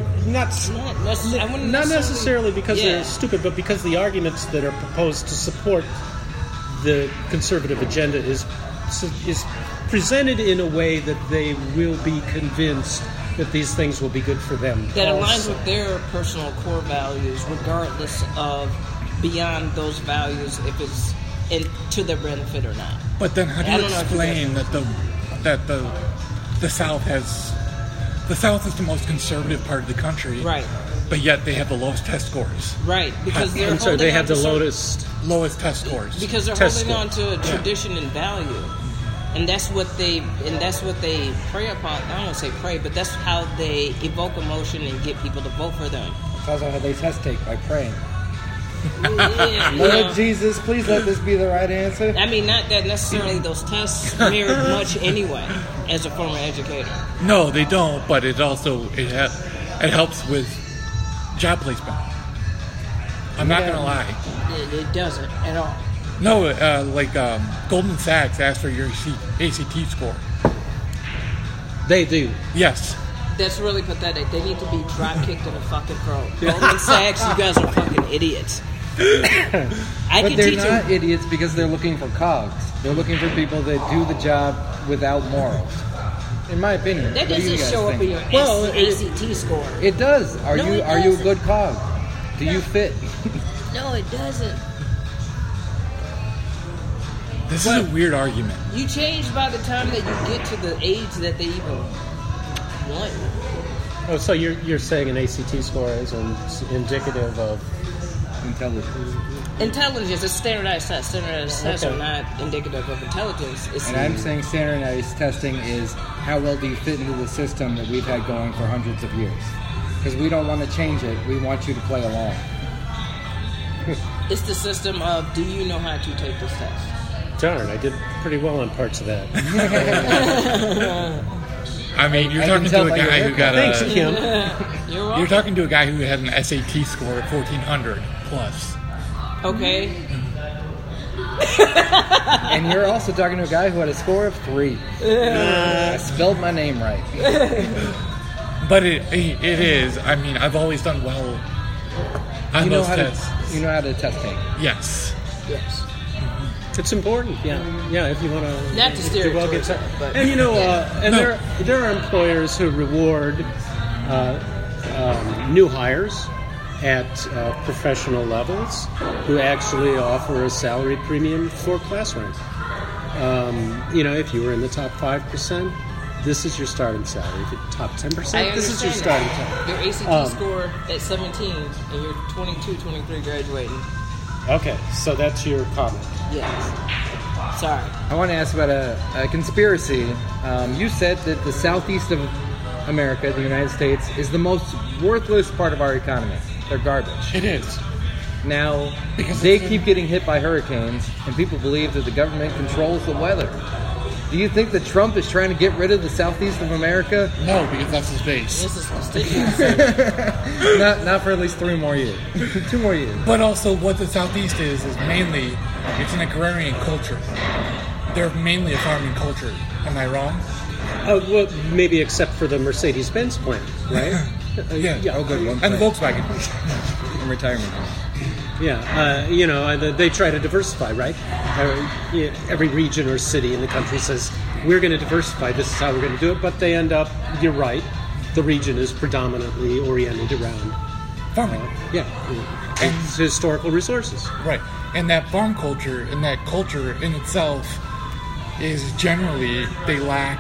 necessarily because they're stupid, but because the arguments that are proposed to support the conservative agenda is presented in a way that they will be convinced that these things will be good for them. That aligns also. with their personal core values, regardless of beyond those values, if it's to their benefit or not. But then, how do I you don't know if you explain that the South is the most conservative part of the country, Right. But yet they have the lowest test scores, Right, because they're I'm sorry, they holding have on the to certain- lowest test scores. because they're Test holding on score. to a tradition and value, and that's what they prey upon. I don't want to say pray, but that's how they evoke emotion and get people to vote for them. It's also how they test take by praying. Yeah, you Lord know. Jesus, please let this be the right answer. I mean, not that necessarily those tests merit much anyway, as a former educator. No, they don't. But it also it helps with job placement. I'm not gonna lie. It doesn't at all. No, Goldman Sachs asked for your ACT score. They do. Yes. That's really pathetic. They need to be drop kicked in the fucking throat. Goldman Sachs, you guys are fucking idiots. I But can they're teach not them. idiots because they're looking for cogs. They're looking for people that do the job without morals. In my opinion. That What do you doesn't guys show up think? in your ACT score. It does. Are No, you it a doesn't. good cog? Do you fit? No, it doesn't. This is a weird argument. You change by the time that you get to the age that they even want. Oh, so you're saying an ACT score is indicative of intelligence? Intelligence is standardized tests. Standardized tests Okay. are not indicative of intelligence. It's And I'm saying standardized testing is how well do you fit into the system that we've had going for hundreds of years. Because we don't want to change it. We want you to play along. It's the system of, do you know how to take this test? darn, I did pretty well on parts of that. I mean, you're I talking can tell to a by your guy who haircut. got Thanks, Kim. You're talking to a guy who had an SAT score of 1400 plus. Okay. And you're also talking to a guy who had a score of 3. I spelled my name right. But it is. I mean, I've always done well on You know those how tests. you know how to test take. Yes. Yes. It's important, yeah. If you want to Not to steer it towards that, but and you know, and No. there are employers who reward new hires at professional levels who actually offer a salary premium for class rank. If you were in the top 5%, this is your starting salary. If you're top 10%, this is your starting salary. Your ACT score at 17 and you're 22, 23 graduating. Okay, so that's your comment. Yes. Sorry. I want to ask about a conspiracy. You said that the southeast of America, the United States, is the most worthless part of our economy. They're garbage. It is. Now, they keep getting hit by hurricanes, and people believe that the government controls the weather. Do you think that Trump is trying to get rid of the southeast of America? No, because that's his base. This is constituency. Not for at least 3 more years. 2 more years. But also, what the Southeast is mainly, it's an agrarian culture. They're mainly a farming culture. Am I wrong? Well, maybe except for the Mercedes-Benz plant, right? Yeah. Oh, good one. And the Volkswagen. And retirement. Yeah, they try to diversify, right? Every region or city in the country says, we're going to diversify, this is how we're going to do it, but they end up, you're right, the region is predominantly oriented around farming. And historical resources. Right. And that farm culture and that culture in itself is generally, they lack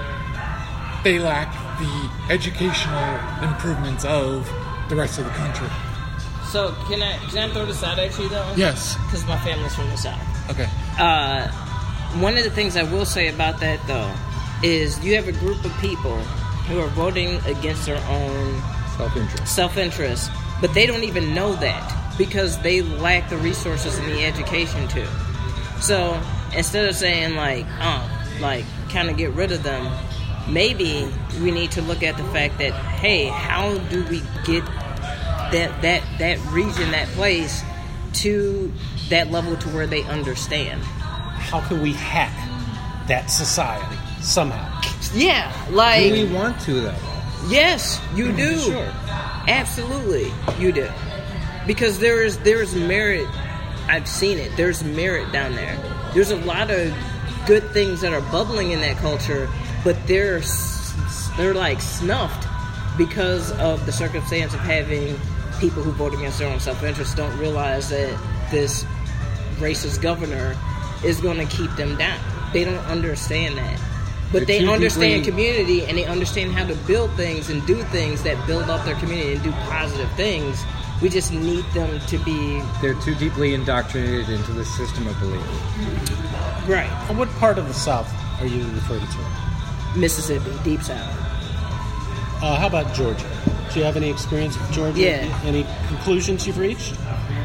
the educational improvements of the rest of the country. So can I throw this out at you though? Yes. Because my family's from the South. Okay. One of the things I will say about that though is you have a group of people who are voting against their own self-interest. But they don't even know that because they lack the resources and the education to. So instead of saying kind of get rid of them, maybe we need to look at the fact that, hey, how do we get that region, that place to that level to where they understand? How can we hack that society somehow? Yeah, do we want to though? Yes, you do. Sure. Absolutely, you do. Because there is merit. I've seen it. There's merit down there. There's a lot of good things that are bubbling in that culture, but they're like snuffed because of the circumstance of having people who vote against their own self-interest don't realize that this racist governor is going to keep them down. They don't understand that. But they understand community, and they understand how to build things and do things that build up their community and do positive things. We just need them to be... They're too deeply indoctrinated into the system of belief. Right. And what part of the South are you referring to? Mississippi, Deep South. How about Georgia? Do you have any experience with Georgia? Yeah. Any conclusions you've reached?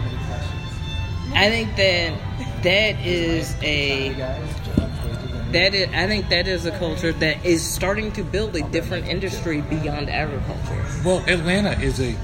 I think that is a culture that is starting to build a different industry beyond agriculture. Well, Atlanta is a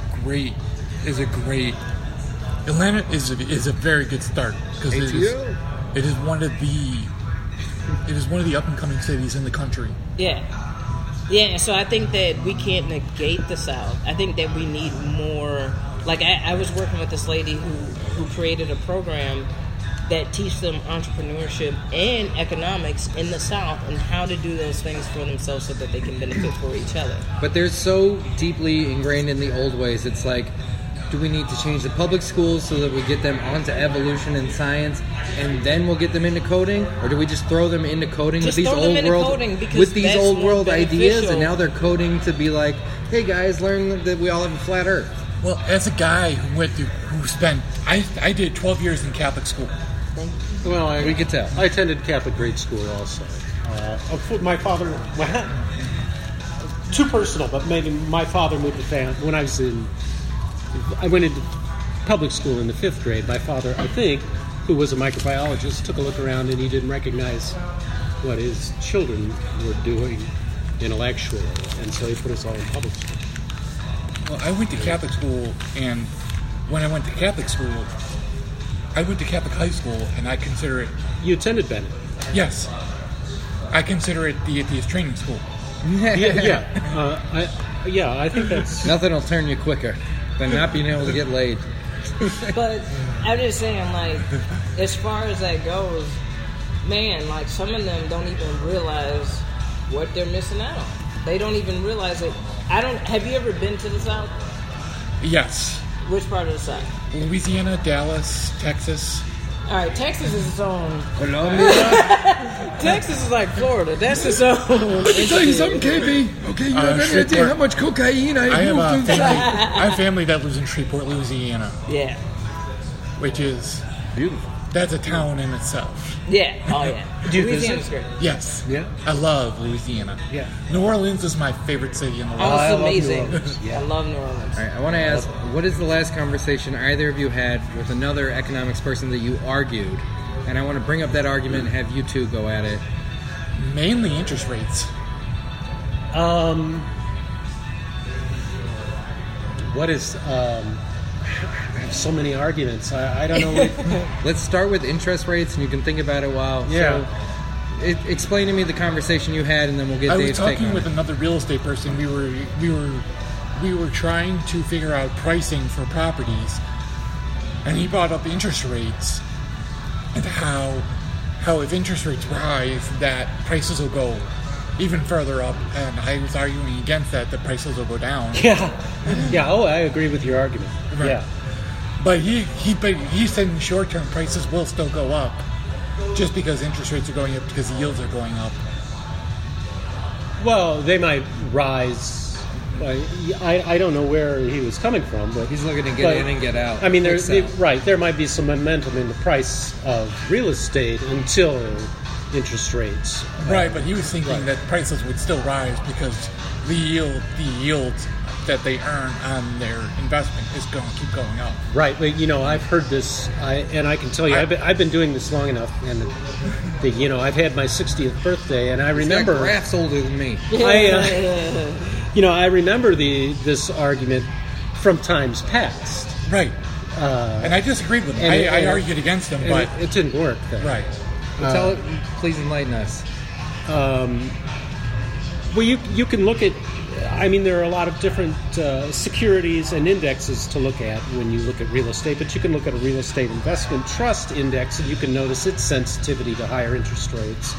very good start because it is one of the up and coming cities in the country. Yeah. So I think that we can't negate the South. I think that we need more. Like I was working with this lady who created a program that teach them entrepreneurship and economics in the South and how to do those things for themselves so that they can benefit for each other. But they're so deeply ingrained in the old ways. It's like, do we need to change the public schools so that we get them onto evolution and science, and then we'll get them into coding? Or do we just throw them into coding with these old world ideas, and now they're coding to be like, hey guys, learn that we all have a flat Earth? Well, as a guy who spent, I did 12 years in Catholic school. Well, we could tell. I attended Catholic grade school also. My father, too personal, but maybe my father moved to family when I went into public school in the 5th grade. My father, I think, who was a microbiologist, took a look around and he didn't recognize what his children were doing intellectually, and so he put us all in public school. Well, I went to Catholic school, and when I went to Catholic school, I went to Catholic high school, and I consider it... You attended Bennett? Yes. I consider it the atheist training school. Yeah. I think that's... Nothing will turn you quicker than not being able to get laid. But I'm just saying, like, as far as that goes, man, like, some of them don't even realize what they're missing out on. They don't even realize it. Have you ever been to the South? Yes. Which part of the South? Louisiana, Dallas, Texas. All right, Texas is its own. Colombia. Texas is like Florida. That's its own. Let me tell you something, KB. Okay, you have any idea how much cocaine I have I have family that lives in Shreveport, Louisiana. Yeah. Which is beautiful. That's a town in itself. Yeah. Oh, yeah. Louisiana's great. Yes. Yeah. I love Louisiana. Yeah. New Orleans is my favorite city in the world. Oh, it's amazing. I love New Orleans. All right, I want to ask, what is the last conversation either of you had with another economics person that you argued? And I want to bring up that argument and have you two go at it. Mainly interest rates. What is... I have so many arguments. I don't know. Let's start with interest rates, and you can think about it while. Yeah. So, explain to me the conversation you had, and then we'll get Dave's take on it. I was talking with another real estate person. We were trying to figure out pricing for properties, and he brought up interest rates and how if interest rates rise, that prices will go even further up. And I was arguing against that prices will go down. Yeah. Oh, I agree with your argument. Right. Yeah. But he said in short term prices will still go up just because interest rates are going up because the yields are going up. Well, they might rise. I don't know where he was coming from, but he's looking to get in and get out. I mean, there might be some momentum in the price of real estate until interest rates. Right, but he was thinking that prices would still rise because the yields that they earn on their investment is going to keep going up. Right, but I've heard this, and I can tell you, I've been doing this long enough, and I've had my 60th birthday, and I remember. He's got graphs older than me. I remember this argument from times past. Right. And I disagreed with him. I argued against him, but it didn't work then. Right. Please enlighten us. Well, you can look at. There are a lot of different securities and indexes to look at when you look at real estate, but you can look at a real estate investment trust index, and you can notice its sensitivity to higher interest rates.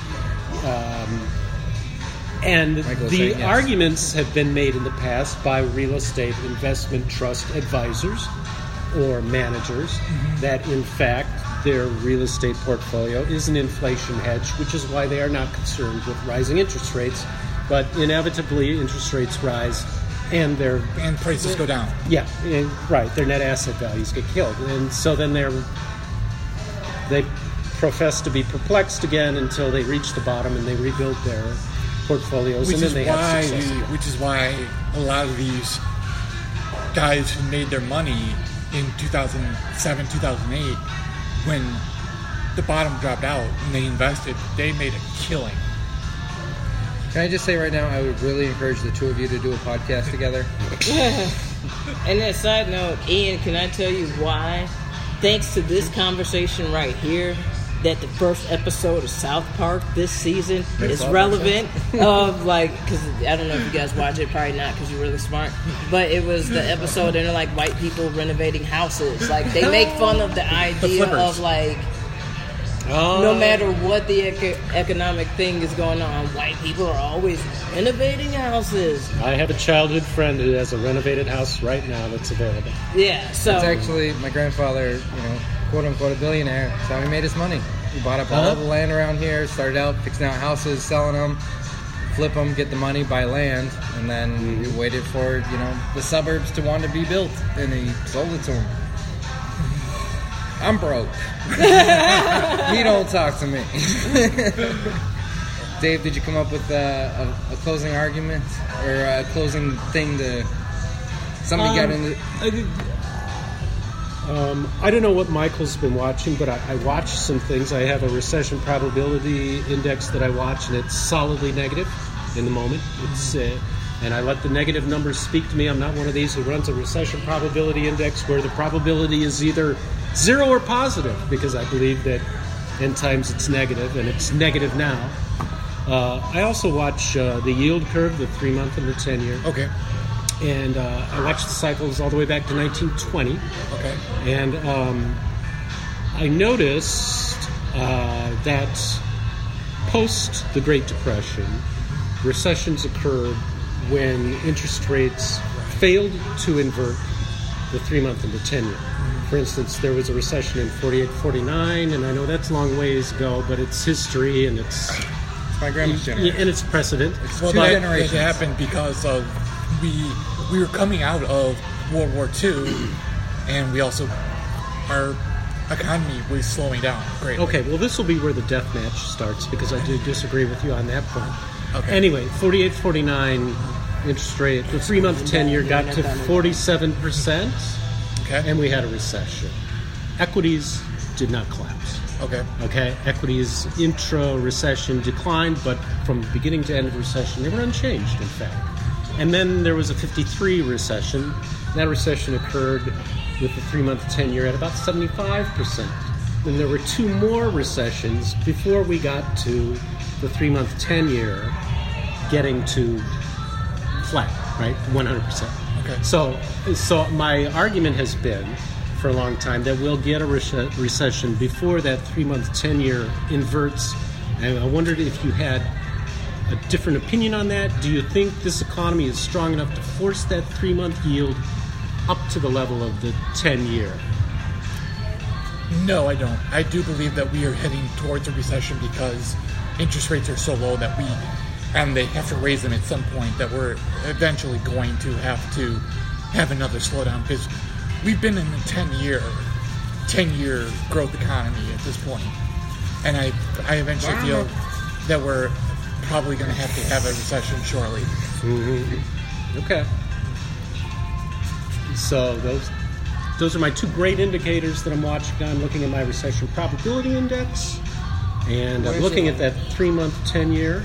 And the arguments have been made in the past by real estate investment trust advisors or managers that, in fact, their real estate portfolio is an inflation hedge, which is why they are not concerned with rising interest rates. But inevitably, interest rates rise, and prices go down. Yeah, right. Their net asset values get killed, and so then they profess to be perplexed again until they reach the bottom and they rebuild their portfolios, and then they have success. Which is why a lot of these guys who made their money in 2007, 2008, when the bottom dropped out and they invested, they made a killing. Can I just say right now, I would really encourage the two of you to do a podcast together. And that side note, Ian, can I tell you why? Thanks to this conversation right here, that the first episode of South Park this season is relevant of because I don't know if you guys watch it, probably not because you're really smart, but it was the episode and they're like white people renovating houses. Like they make fun of the idea of no matter what the economic thing is going on, white people are always renovating houses. I have a childhood friend who has a renovated house right now that's available. Yeah, so it's actually my grandfather, quote unquote a billionaire. That's how he made his money. He bought up all the land around here, started out fixing out houses, selling them, flip them, get the money, buy land, and then he waited for the suburbs to want to be built, and he sold it to them. I'm broke. You don't talk to me. Dave, did you come up with a closing argument or a closing thing to somebody got into? I don't know what Michael's been watching, but I watched some things. I have a recession probability index that I watch, and it's solidly negative in the moment. It's and I let the negative numbers speak to me. I'm not one of these who runs a recession probability index where the probability is either 0 or positive, because I believe that in times it's negative, and it's negative now. I also watch the yield curve, the 3-month and the 10-year. Okay. And I watched the cycles all the way back to 1920. Okay. And I noticed that post the Great Depression, recessions occurred when interest rates failed to invert the 3-month and the 10-year. For instance, there was a recession in 48-49, and I know that's a long ways ago, but it's history, and it's my grandma's generation. And it's precedent. Well, that happened because of we were coming out of World War II, and we also our economy was slowing down greatly. Okay, well, this will be where the death match starts, because I do disagree with you on that point. Okay. Anyway, 48-49 interest rate, the 3-month 10-year got to 47%. Okay. And we had a recession. Equities did not collapse. Okay. Equities intra-recession declined, but from beginning to end of recession, they were unchanged, in fact. And then there was a 53 recession. That recession occurred with the 3-month 10-year at about 75%. Then there were 2 more recessions before we got to the 3-month 10-year getting to flat, right? 100%. Okay. So my argument has been for a long time that we'll get a recession before that 3-month 10-year inverts. And I wondered if you had a different opinion on that. Do you think this economy is strong enough to force that 3-month yield up to the level of the 10-year? No, I don't. I do believe that we are heading towards a recession because interest rates are so low that and they have to raise them at some point, that we're eventually going to have another slowdown, because we've been in a 10-year growth economy at this point. and I eventually feel that we're probably going to have a recession shortly. Mm-hmm. Okay. So those are my two great indicators that I'm watching. I'm looking at my recession probability index, and I'm looking at that 3-month 10-year.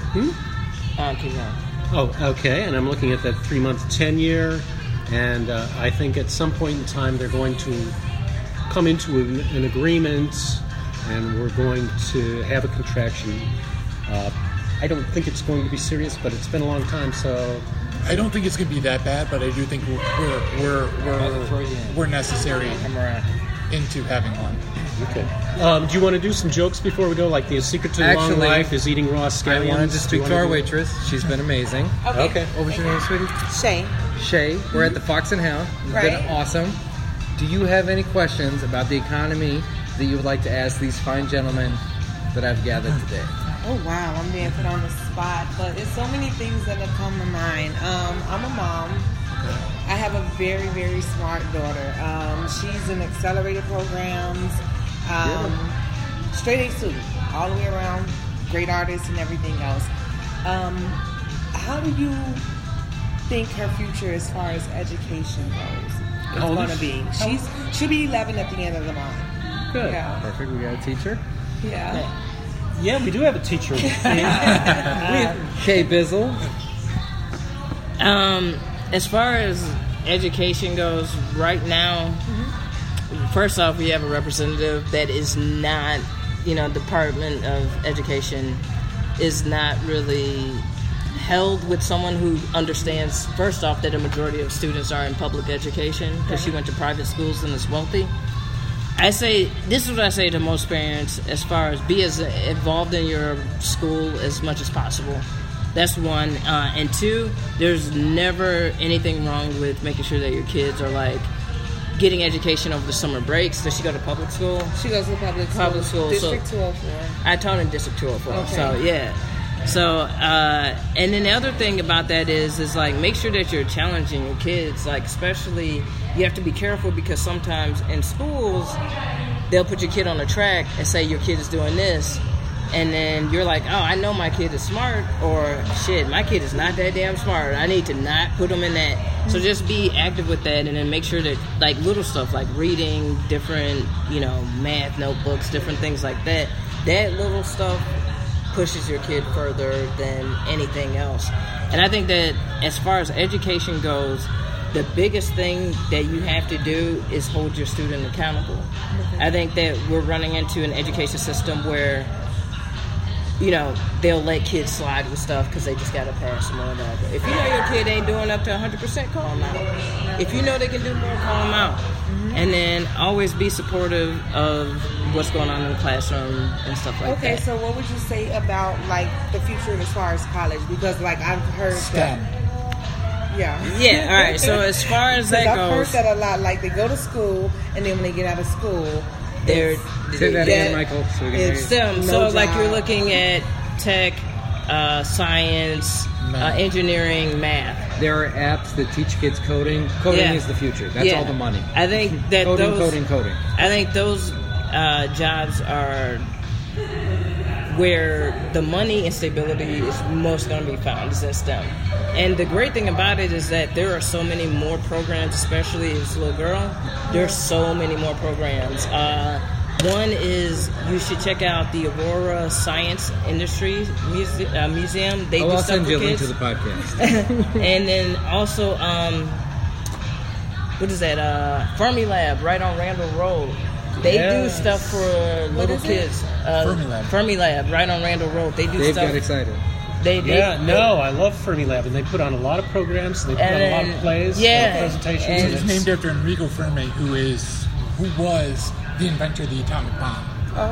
Oh, okay. And I'm looking at that 3-month 10-year, and I think at some point in time they're going to come into an agreement, and we're going to have a contraction. I don't think it's going to be serious, but it's been a long time, so I don't think it's going to be that bad, but I do think we're necessary into having one. Okay. Do you want to do some jokes before we go? Like the secret to long life is eating raw scallions. I wanted to speak to our waitress. She's been amazing. Okay. What was your name, sweetie? Shay. Shay. We're at the Fox and Hound. It's been awesome. Do you have any questions about the economy that you would like to ask these fine gentlemen that I've gathered today? Oh wow, I'm being put on the spot, but there's so many things that have come to mind. I'm a mom. I have a very, very smart daughter. She's in accelerated programs, straight A student, all the way around, great artist and everything else. How do you think her future as far as education goes is going to be? She'll be 11 at the end of the month. Good. Yeah. Perfect. We got a teacher. Yeah. Yeah, we do have a teacher. Kay Bizzle. As far as education goes, right now, first off, we have a representative that is not, Department of Education is not really held with someone who understands, first off, that a majority of students are in public education because she went to private schools and is wealthy. This is what I say to most parents as far as be as involved in your school as much as possible. That's one. And two, there's never anything wrong with making sure that your kids are getting education over the summer breaks. Does she go to public school? She goes to public school. District 204. I taught in District 204. Okay. So, yeah. So, and then the other thing about that is make sure that you're challenging your kids. Especially, you have to be careful because sometimes in schools, they'll put your kid on a track and say your kid is doing this. And then you're like, oh, I know my kid is smart, or shit, my kid is not that damn smart. I need to not put them in that. So just be active with that, and then make sure that little stuff like reading different, math notebooks, different things like that. That little stuff pushes your kid further than anything else. And I think that as far as education goes, the biggest thing that you have to do is hold your student accountable. Okay. I think that we're running into an education system where they'll let kids slide with stuff because they just got to pass them or whatever. If you know your kid ain't doing up to 100%, call them out. If you know they can do more, call them out. And then always be supportive of what's going on in the classroom and stuff like that. Okay, so what would you say about the future as far as college? Because I've heard STEM. Yeah, all right. So as far as that goes, I've heard that a lot. They go to school, and then when they get out of school, say that again, Michael. So we can it's STEM. So you're looking at tech, science, engineering, math. There are apps that teach kids coding. Coding is the future. That's all the money. I think that coding. I think those jobs are where the money and stability is most going to be found is in STEM. And the great thing about it is that there are so many more programs, especially as a little girl. There's so many more programs. One is you should check out the Aurora Science Industry Museum. They do I'll stuff send for you a link kids. to the podcast. And then also, what is that? Fermilab, right on Randall Road. They do stuff for little kids. Fermilab, right on Randall Road. They do Dave stuff. got excited. I love Fermilab, and they put on a lot of programs. They put on a lot of plays, presentations. And it's named after Enrico Fermi, who was the inventor of the atomic bomb.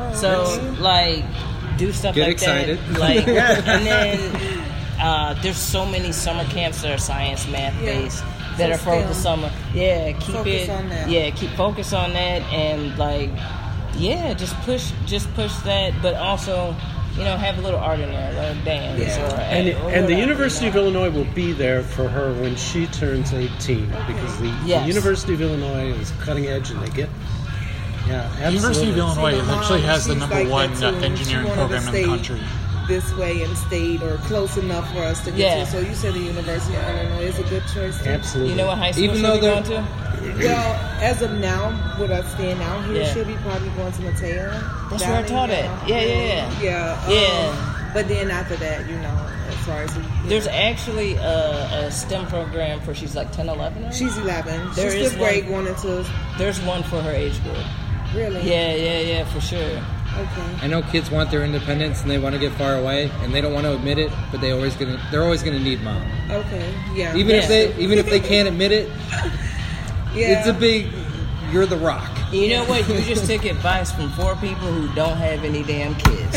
Do stuff Get like excited. that. And then there's so many summer camps that are science, math based. That are for the summer. Yeah, keep focus on that, and just push that, but also, have a little art in there, like dance. Yeah. And the University of Illinois will be there for her when she turns 18, because the University of Illinois is cutting edge, and they get Yeah, University of Illinois See, my actually mom, has the she's number like one that, too. She engineering wanted to program in the stay country. This way and stayed or close enough for us to get Yeah. to. So you said the University of Illinois is a good choice too. Absolutely. You know what high school Even she'll though be they're- going to? Well, as of now, with us staying out here, Yeah. she'll be probably going to Mateo. That's where I taught it. Yeah. Yeah. But then after that, as far as There's actually a STEM program for she's like 10, 11. Or she's 11. There She's is fifth grade one. going into. There's one for her age group. Really? Yeah, for sure. Okay. I know kids want their independence and they want to get far away and they don't want to admit it, but they're always gonna need mom. Okay. Yeah. Even if they can't admit it, Yeah. it's a big. You're the rock. You know what? You just took advice from 4 people who don't have any damn kids.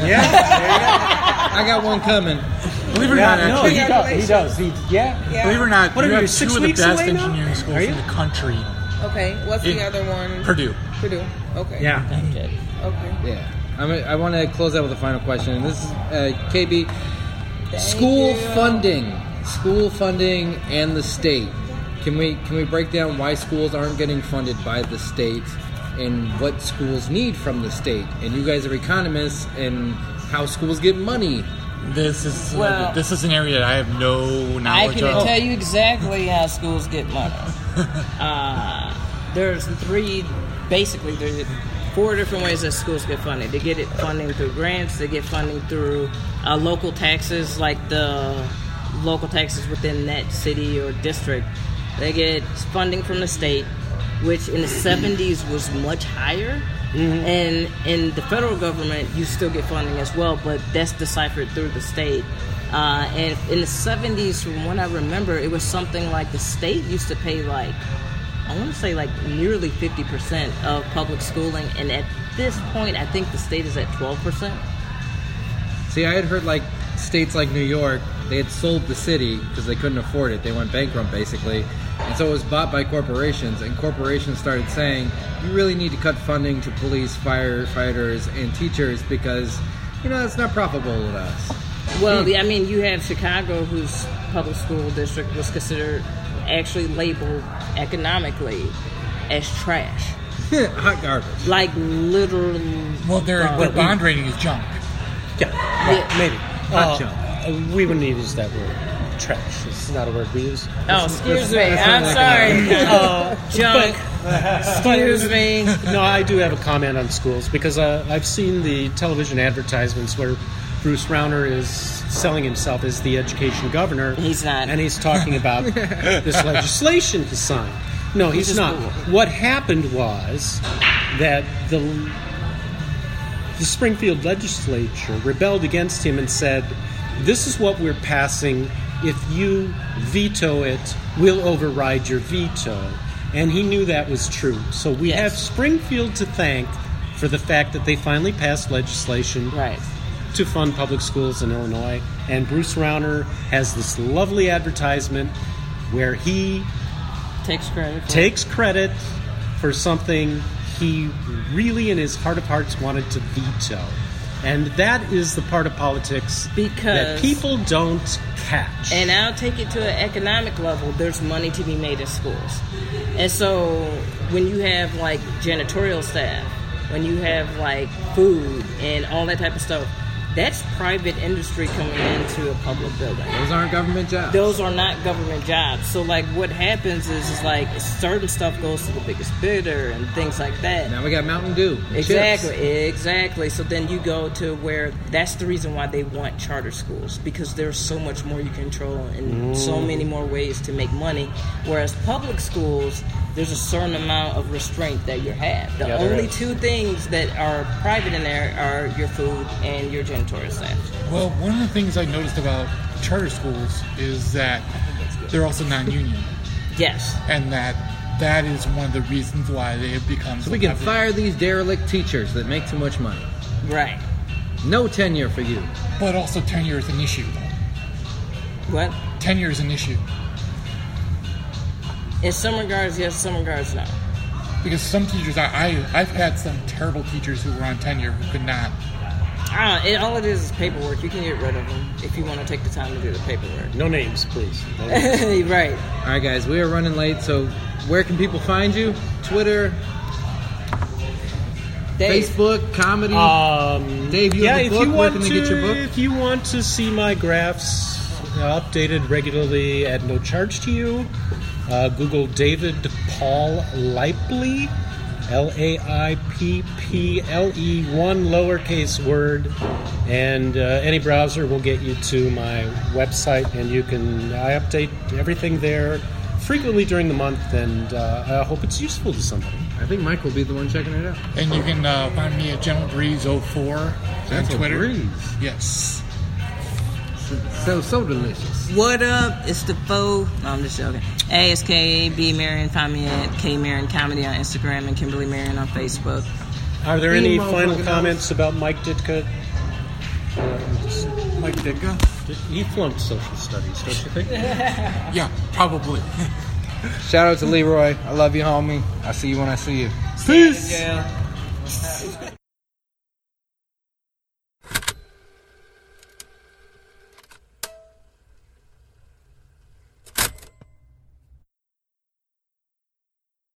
I got one coming. Believe it or not, no, actually, he does. Believe it or not, What you are you, have 6 two of the weeks best away now? engineering schools in the country. Okay. What's the In other one? Purdue. Purdue. Okay. Yeah. Okay. Yeah. I want to close out with a final question. And this is KB. School funding, and the state. Can we break down why schools aren't getting funded by the state, and what schools need from the state? And you guys are economists, and how schools get money. This is Well, an area that I have no I knowledge can of. tell you exactly how schools get money. There's there's 4 different ways that schools get funded. They get it funding through grants. They get funding through local taxes, like the local taxes within that city or district. They get funding from the state, which in the 70s was much higher. Mm-hmm. And in the federal government, you still get funding as well, but that's deciphered through the state. And in the 70s, from what I remember, it was something like the state used to pay nearly 50% of public schooling. And at this point, I think the state is at 12%. See, I had heard states like New York, they had sold the city because they couldn't afford it. They went bankrupt, basically. And so it was bought by corporations, and corporations started saying, you really need to cut funding to police, firefighters, and teachers because, it's not profitable with us. Well, I mean, you have Chicago, whose public school district was considered, actually labeled economically as trash. Hot garbage. Like, literally. Well, their bond rating is junk. Yeah, maybe. Hot junk. We wouldn't use that word. Trash. It's not a word we use. Oh, excuse me. I'm sorry. Junk. Excuse me. No, I do have a comment on schools because I've seen the television advertisements where Bruce Rauner is selling himself as the education governor. He's not. And he's talking about this legislation he signed. No, he's not. Cool. What happened was that the Springfield legislature rebelled against him and said, this is what we're passing. If you veto it, we'll override your veto. And he knew that was true. So we have Springfield to thank for the fact that they finally passed legislation to fund public schools in Illinois. And Bruce Rauner has this lovely advertisement where he takes credit for something he really, in his heart of hearts, wanted to veto. And that is the part of politics that people don't catch. And I'll take it to an economic level. There's money to be made in schools. And so when you have, janitorial staff, when you have, food and all that type of stuff, that's private industry coming into a public building. Those aren't government jobs. Those are not government jobs. So, what happens is certain stuff goes to the biggest bidder and things like that. Now we got Mountain Dew. Exactly. So then you go to where that's the reason why they want charter schools, because there's so much more you control and so many more ways to make money. Whereas public schools, there's a certain amount of restraint that you have. The only 2 things that are private in there are your food and your janitorial staff. Well, one of the things I noticed about charter schools is that they're also non-union. Yes. And that is one of the reasons why they have become so we can fire these derelict teachers that make too much money. Right. No tenure for you. But also tenure is an issue, though. What? Tenure is an issue. In some regards, yes. Some regards, no. Because some teachers, I've had some terrible teachers who were on tenure who could not. All it is paperwork. You can get rid of them if you want to take the time to do the paperwork. No names, please. No names. Right. All right, guys, we are running late, so where can people find you? Twitter? Dave. Facebook, comedy. Dave, you have a book. Where can they get your book? If you want to see my graphs updated regularly at no charge to you, Google David Paul Laiple, L-A-I-P-P-L-E, one lowercase word, and any browser will get you to my website, and I update everything there frequently during the month, and I hope it's useful to somebody. I think Mike will be the one checking it out. And you can find me at Gentle Breeze 04 on Twitter. Breeze. Yes. So delicious. What up? It's the foe. No, I'm just joking. A-S-K-A-B Marion. Find me at K Marion Comedy on Instagram and Kimberly Marion on Facebook. Are there any final comments about Mike Ditka? Mike Ditka? He flunked social studies, don't you think? Yeah, probably. Shout out to Leroy. I love you, homie. I'll see you when I see you. Peace. Yeah.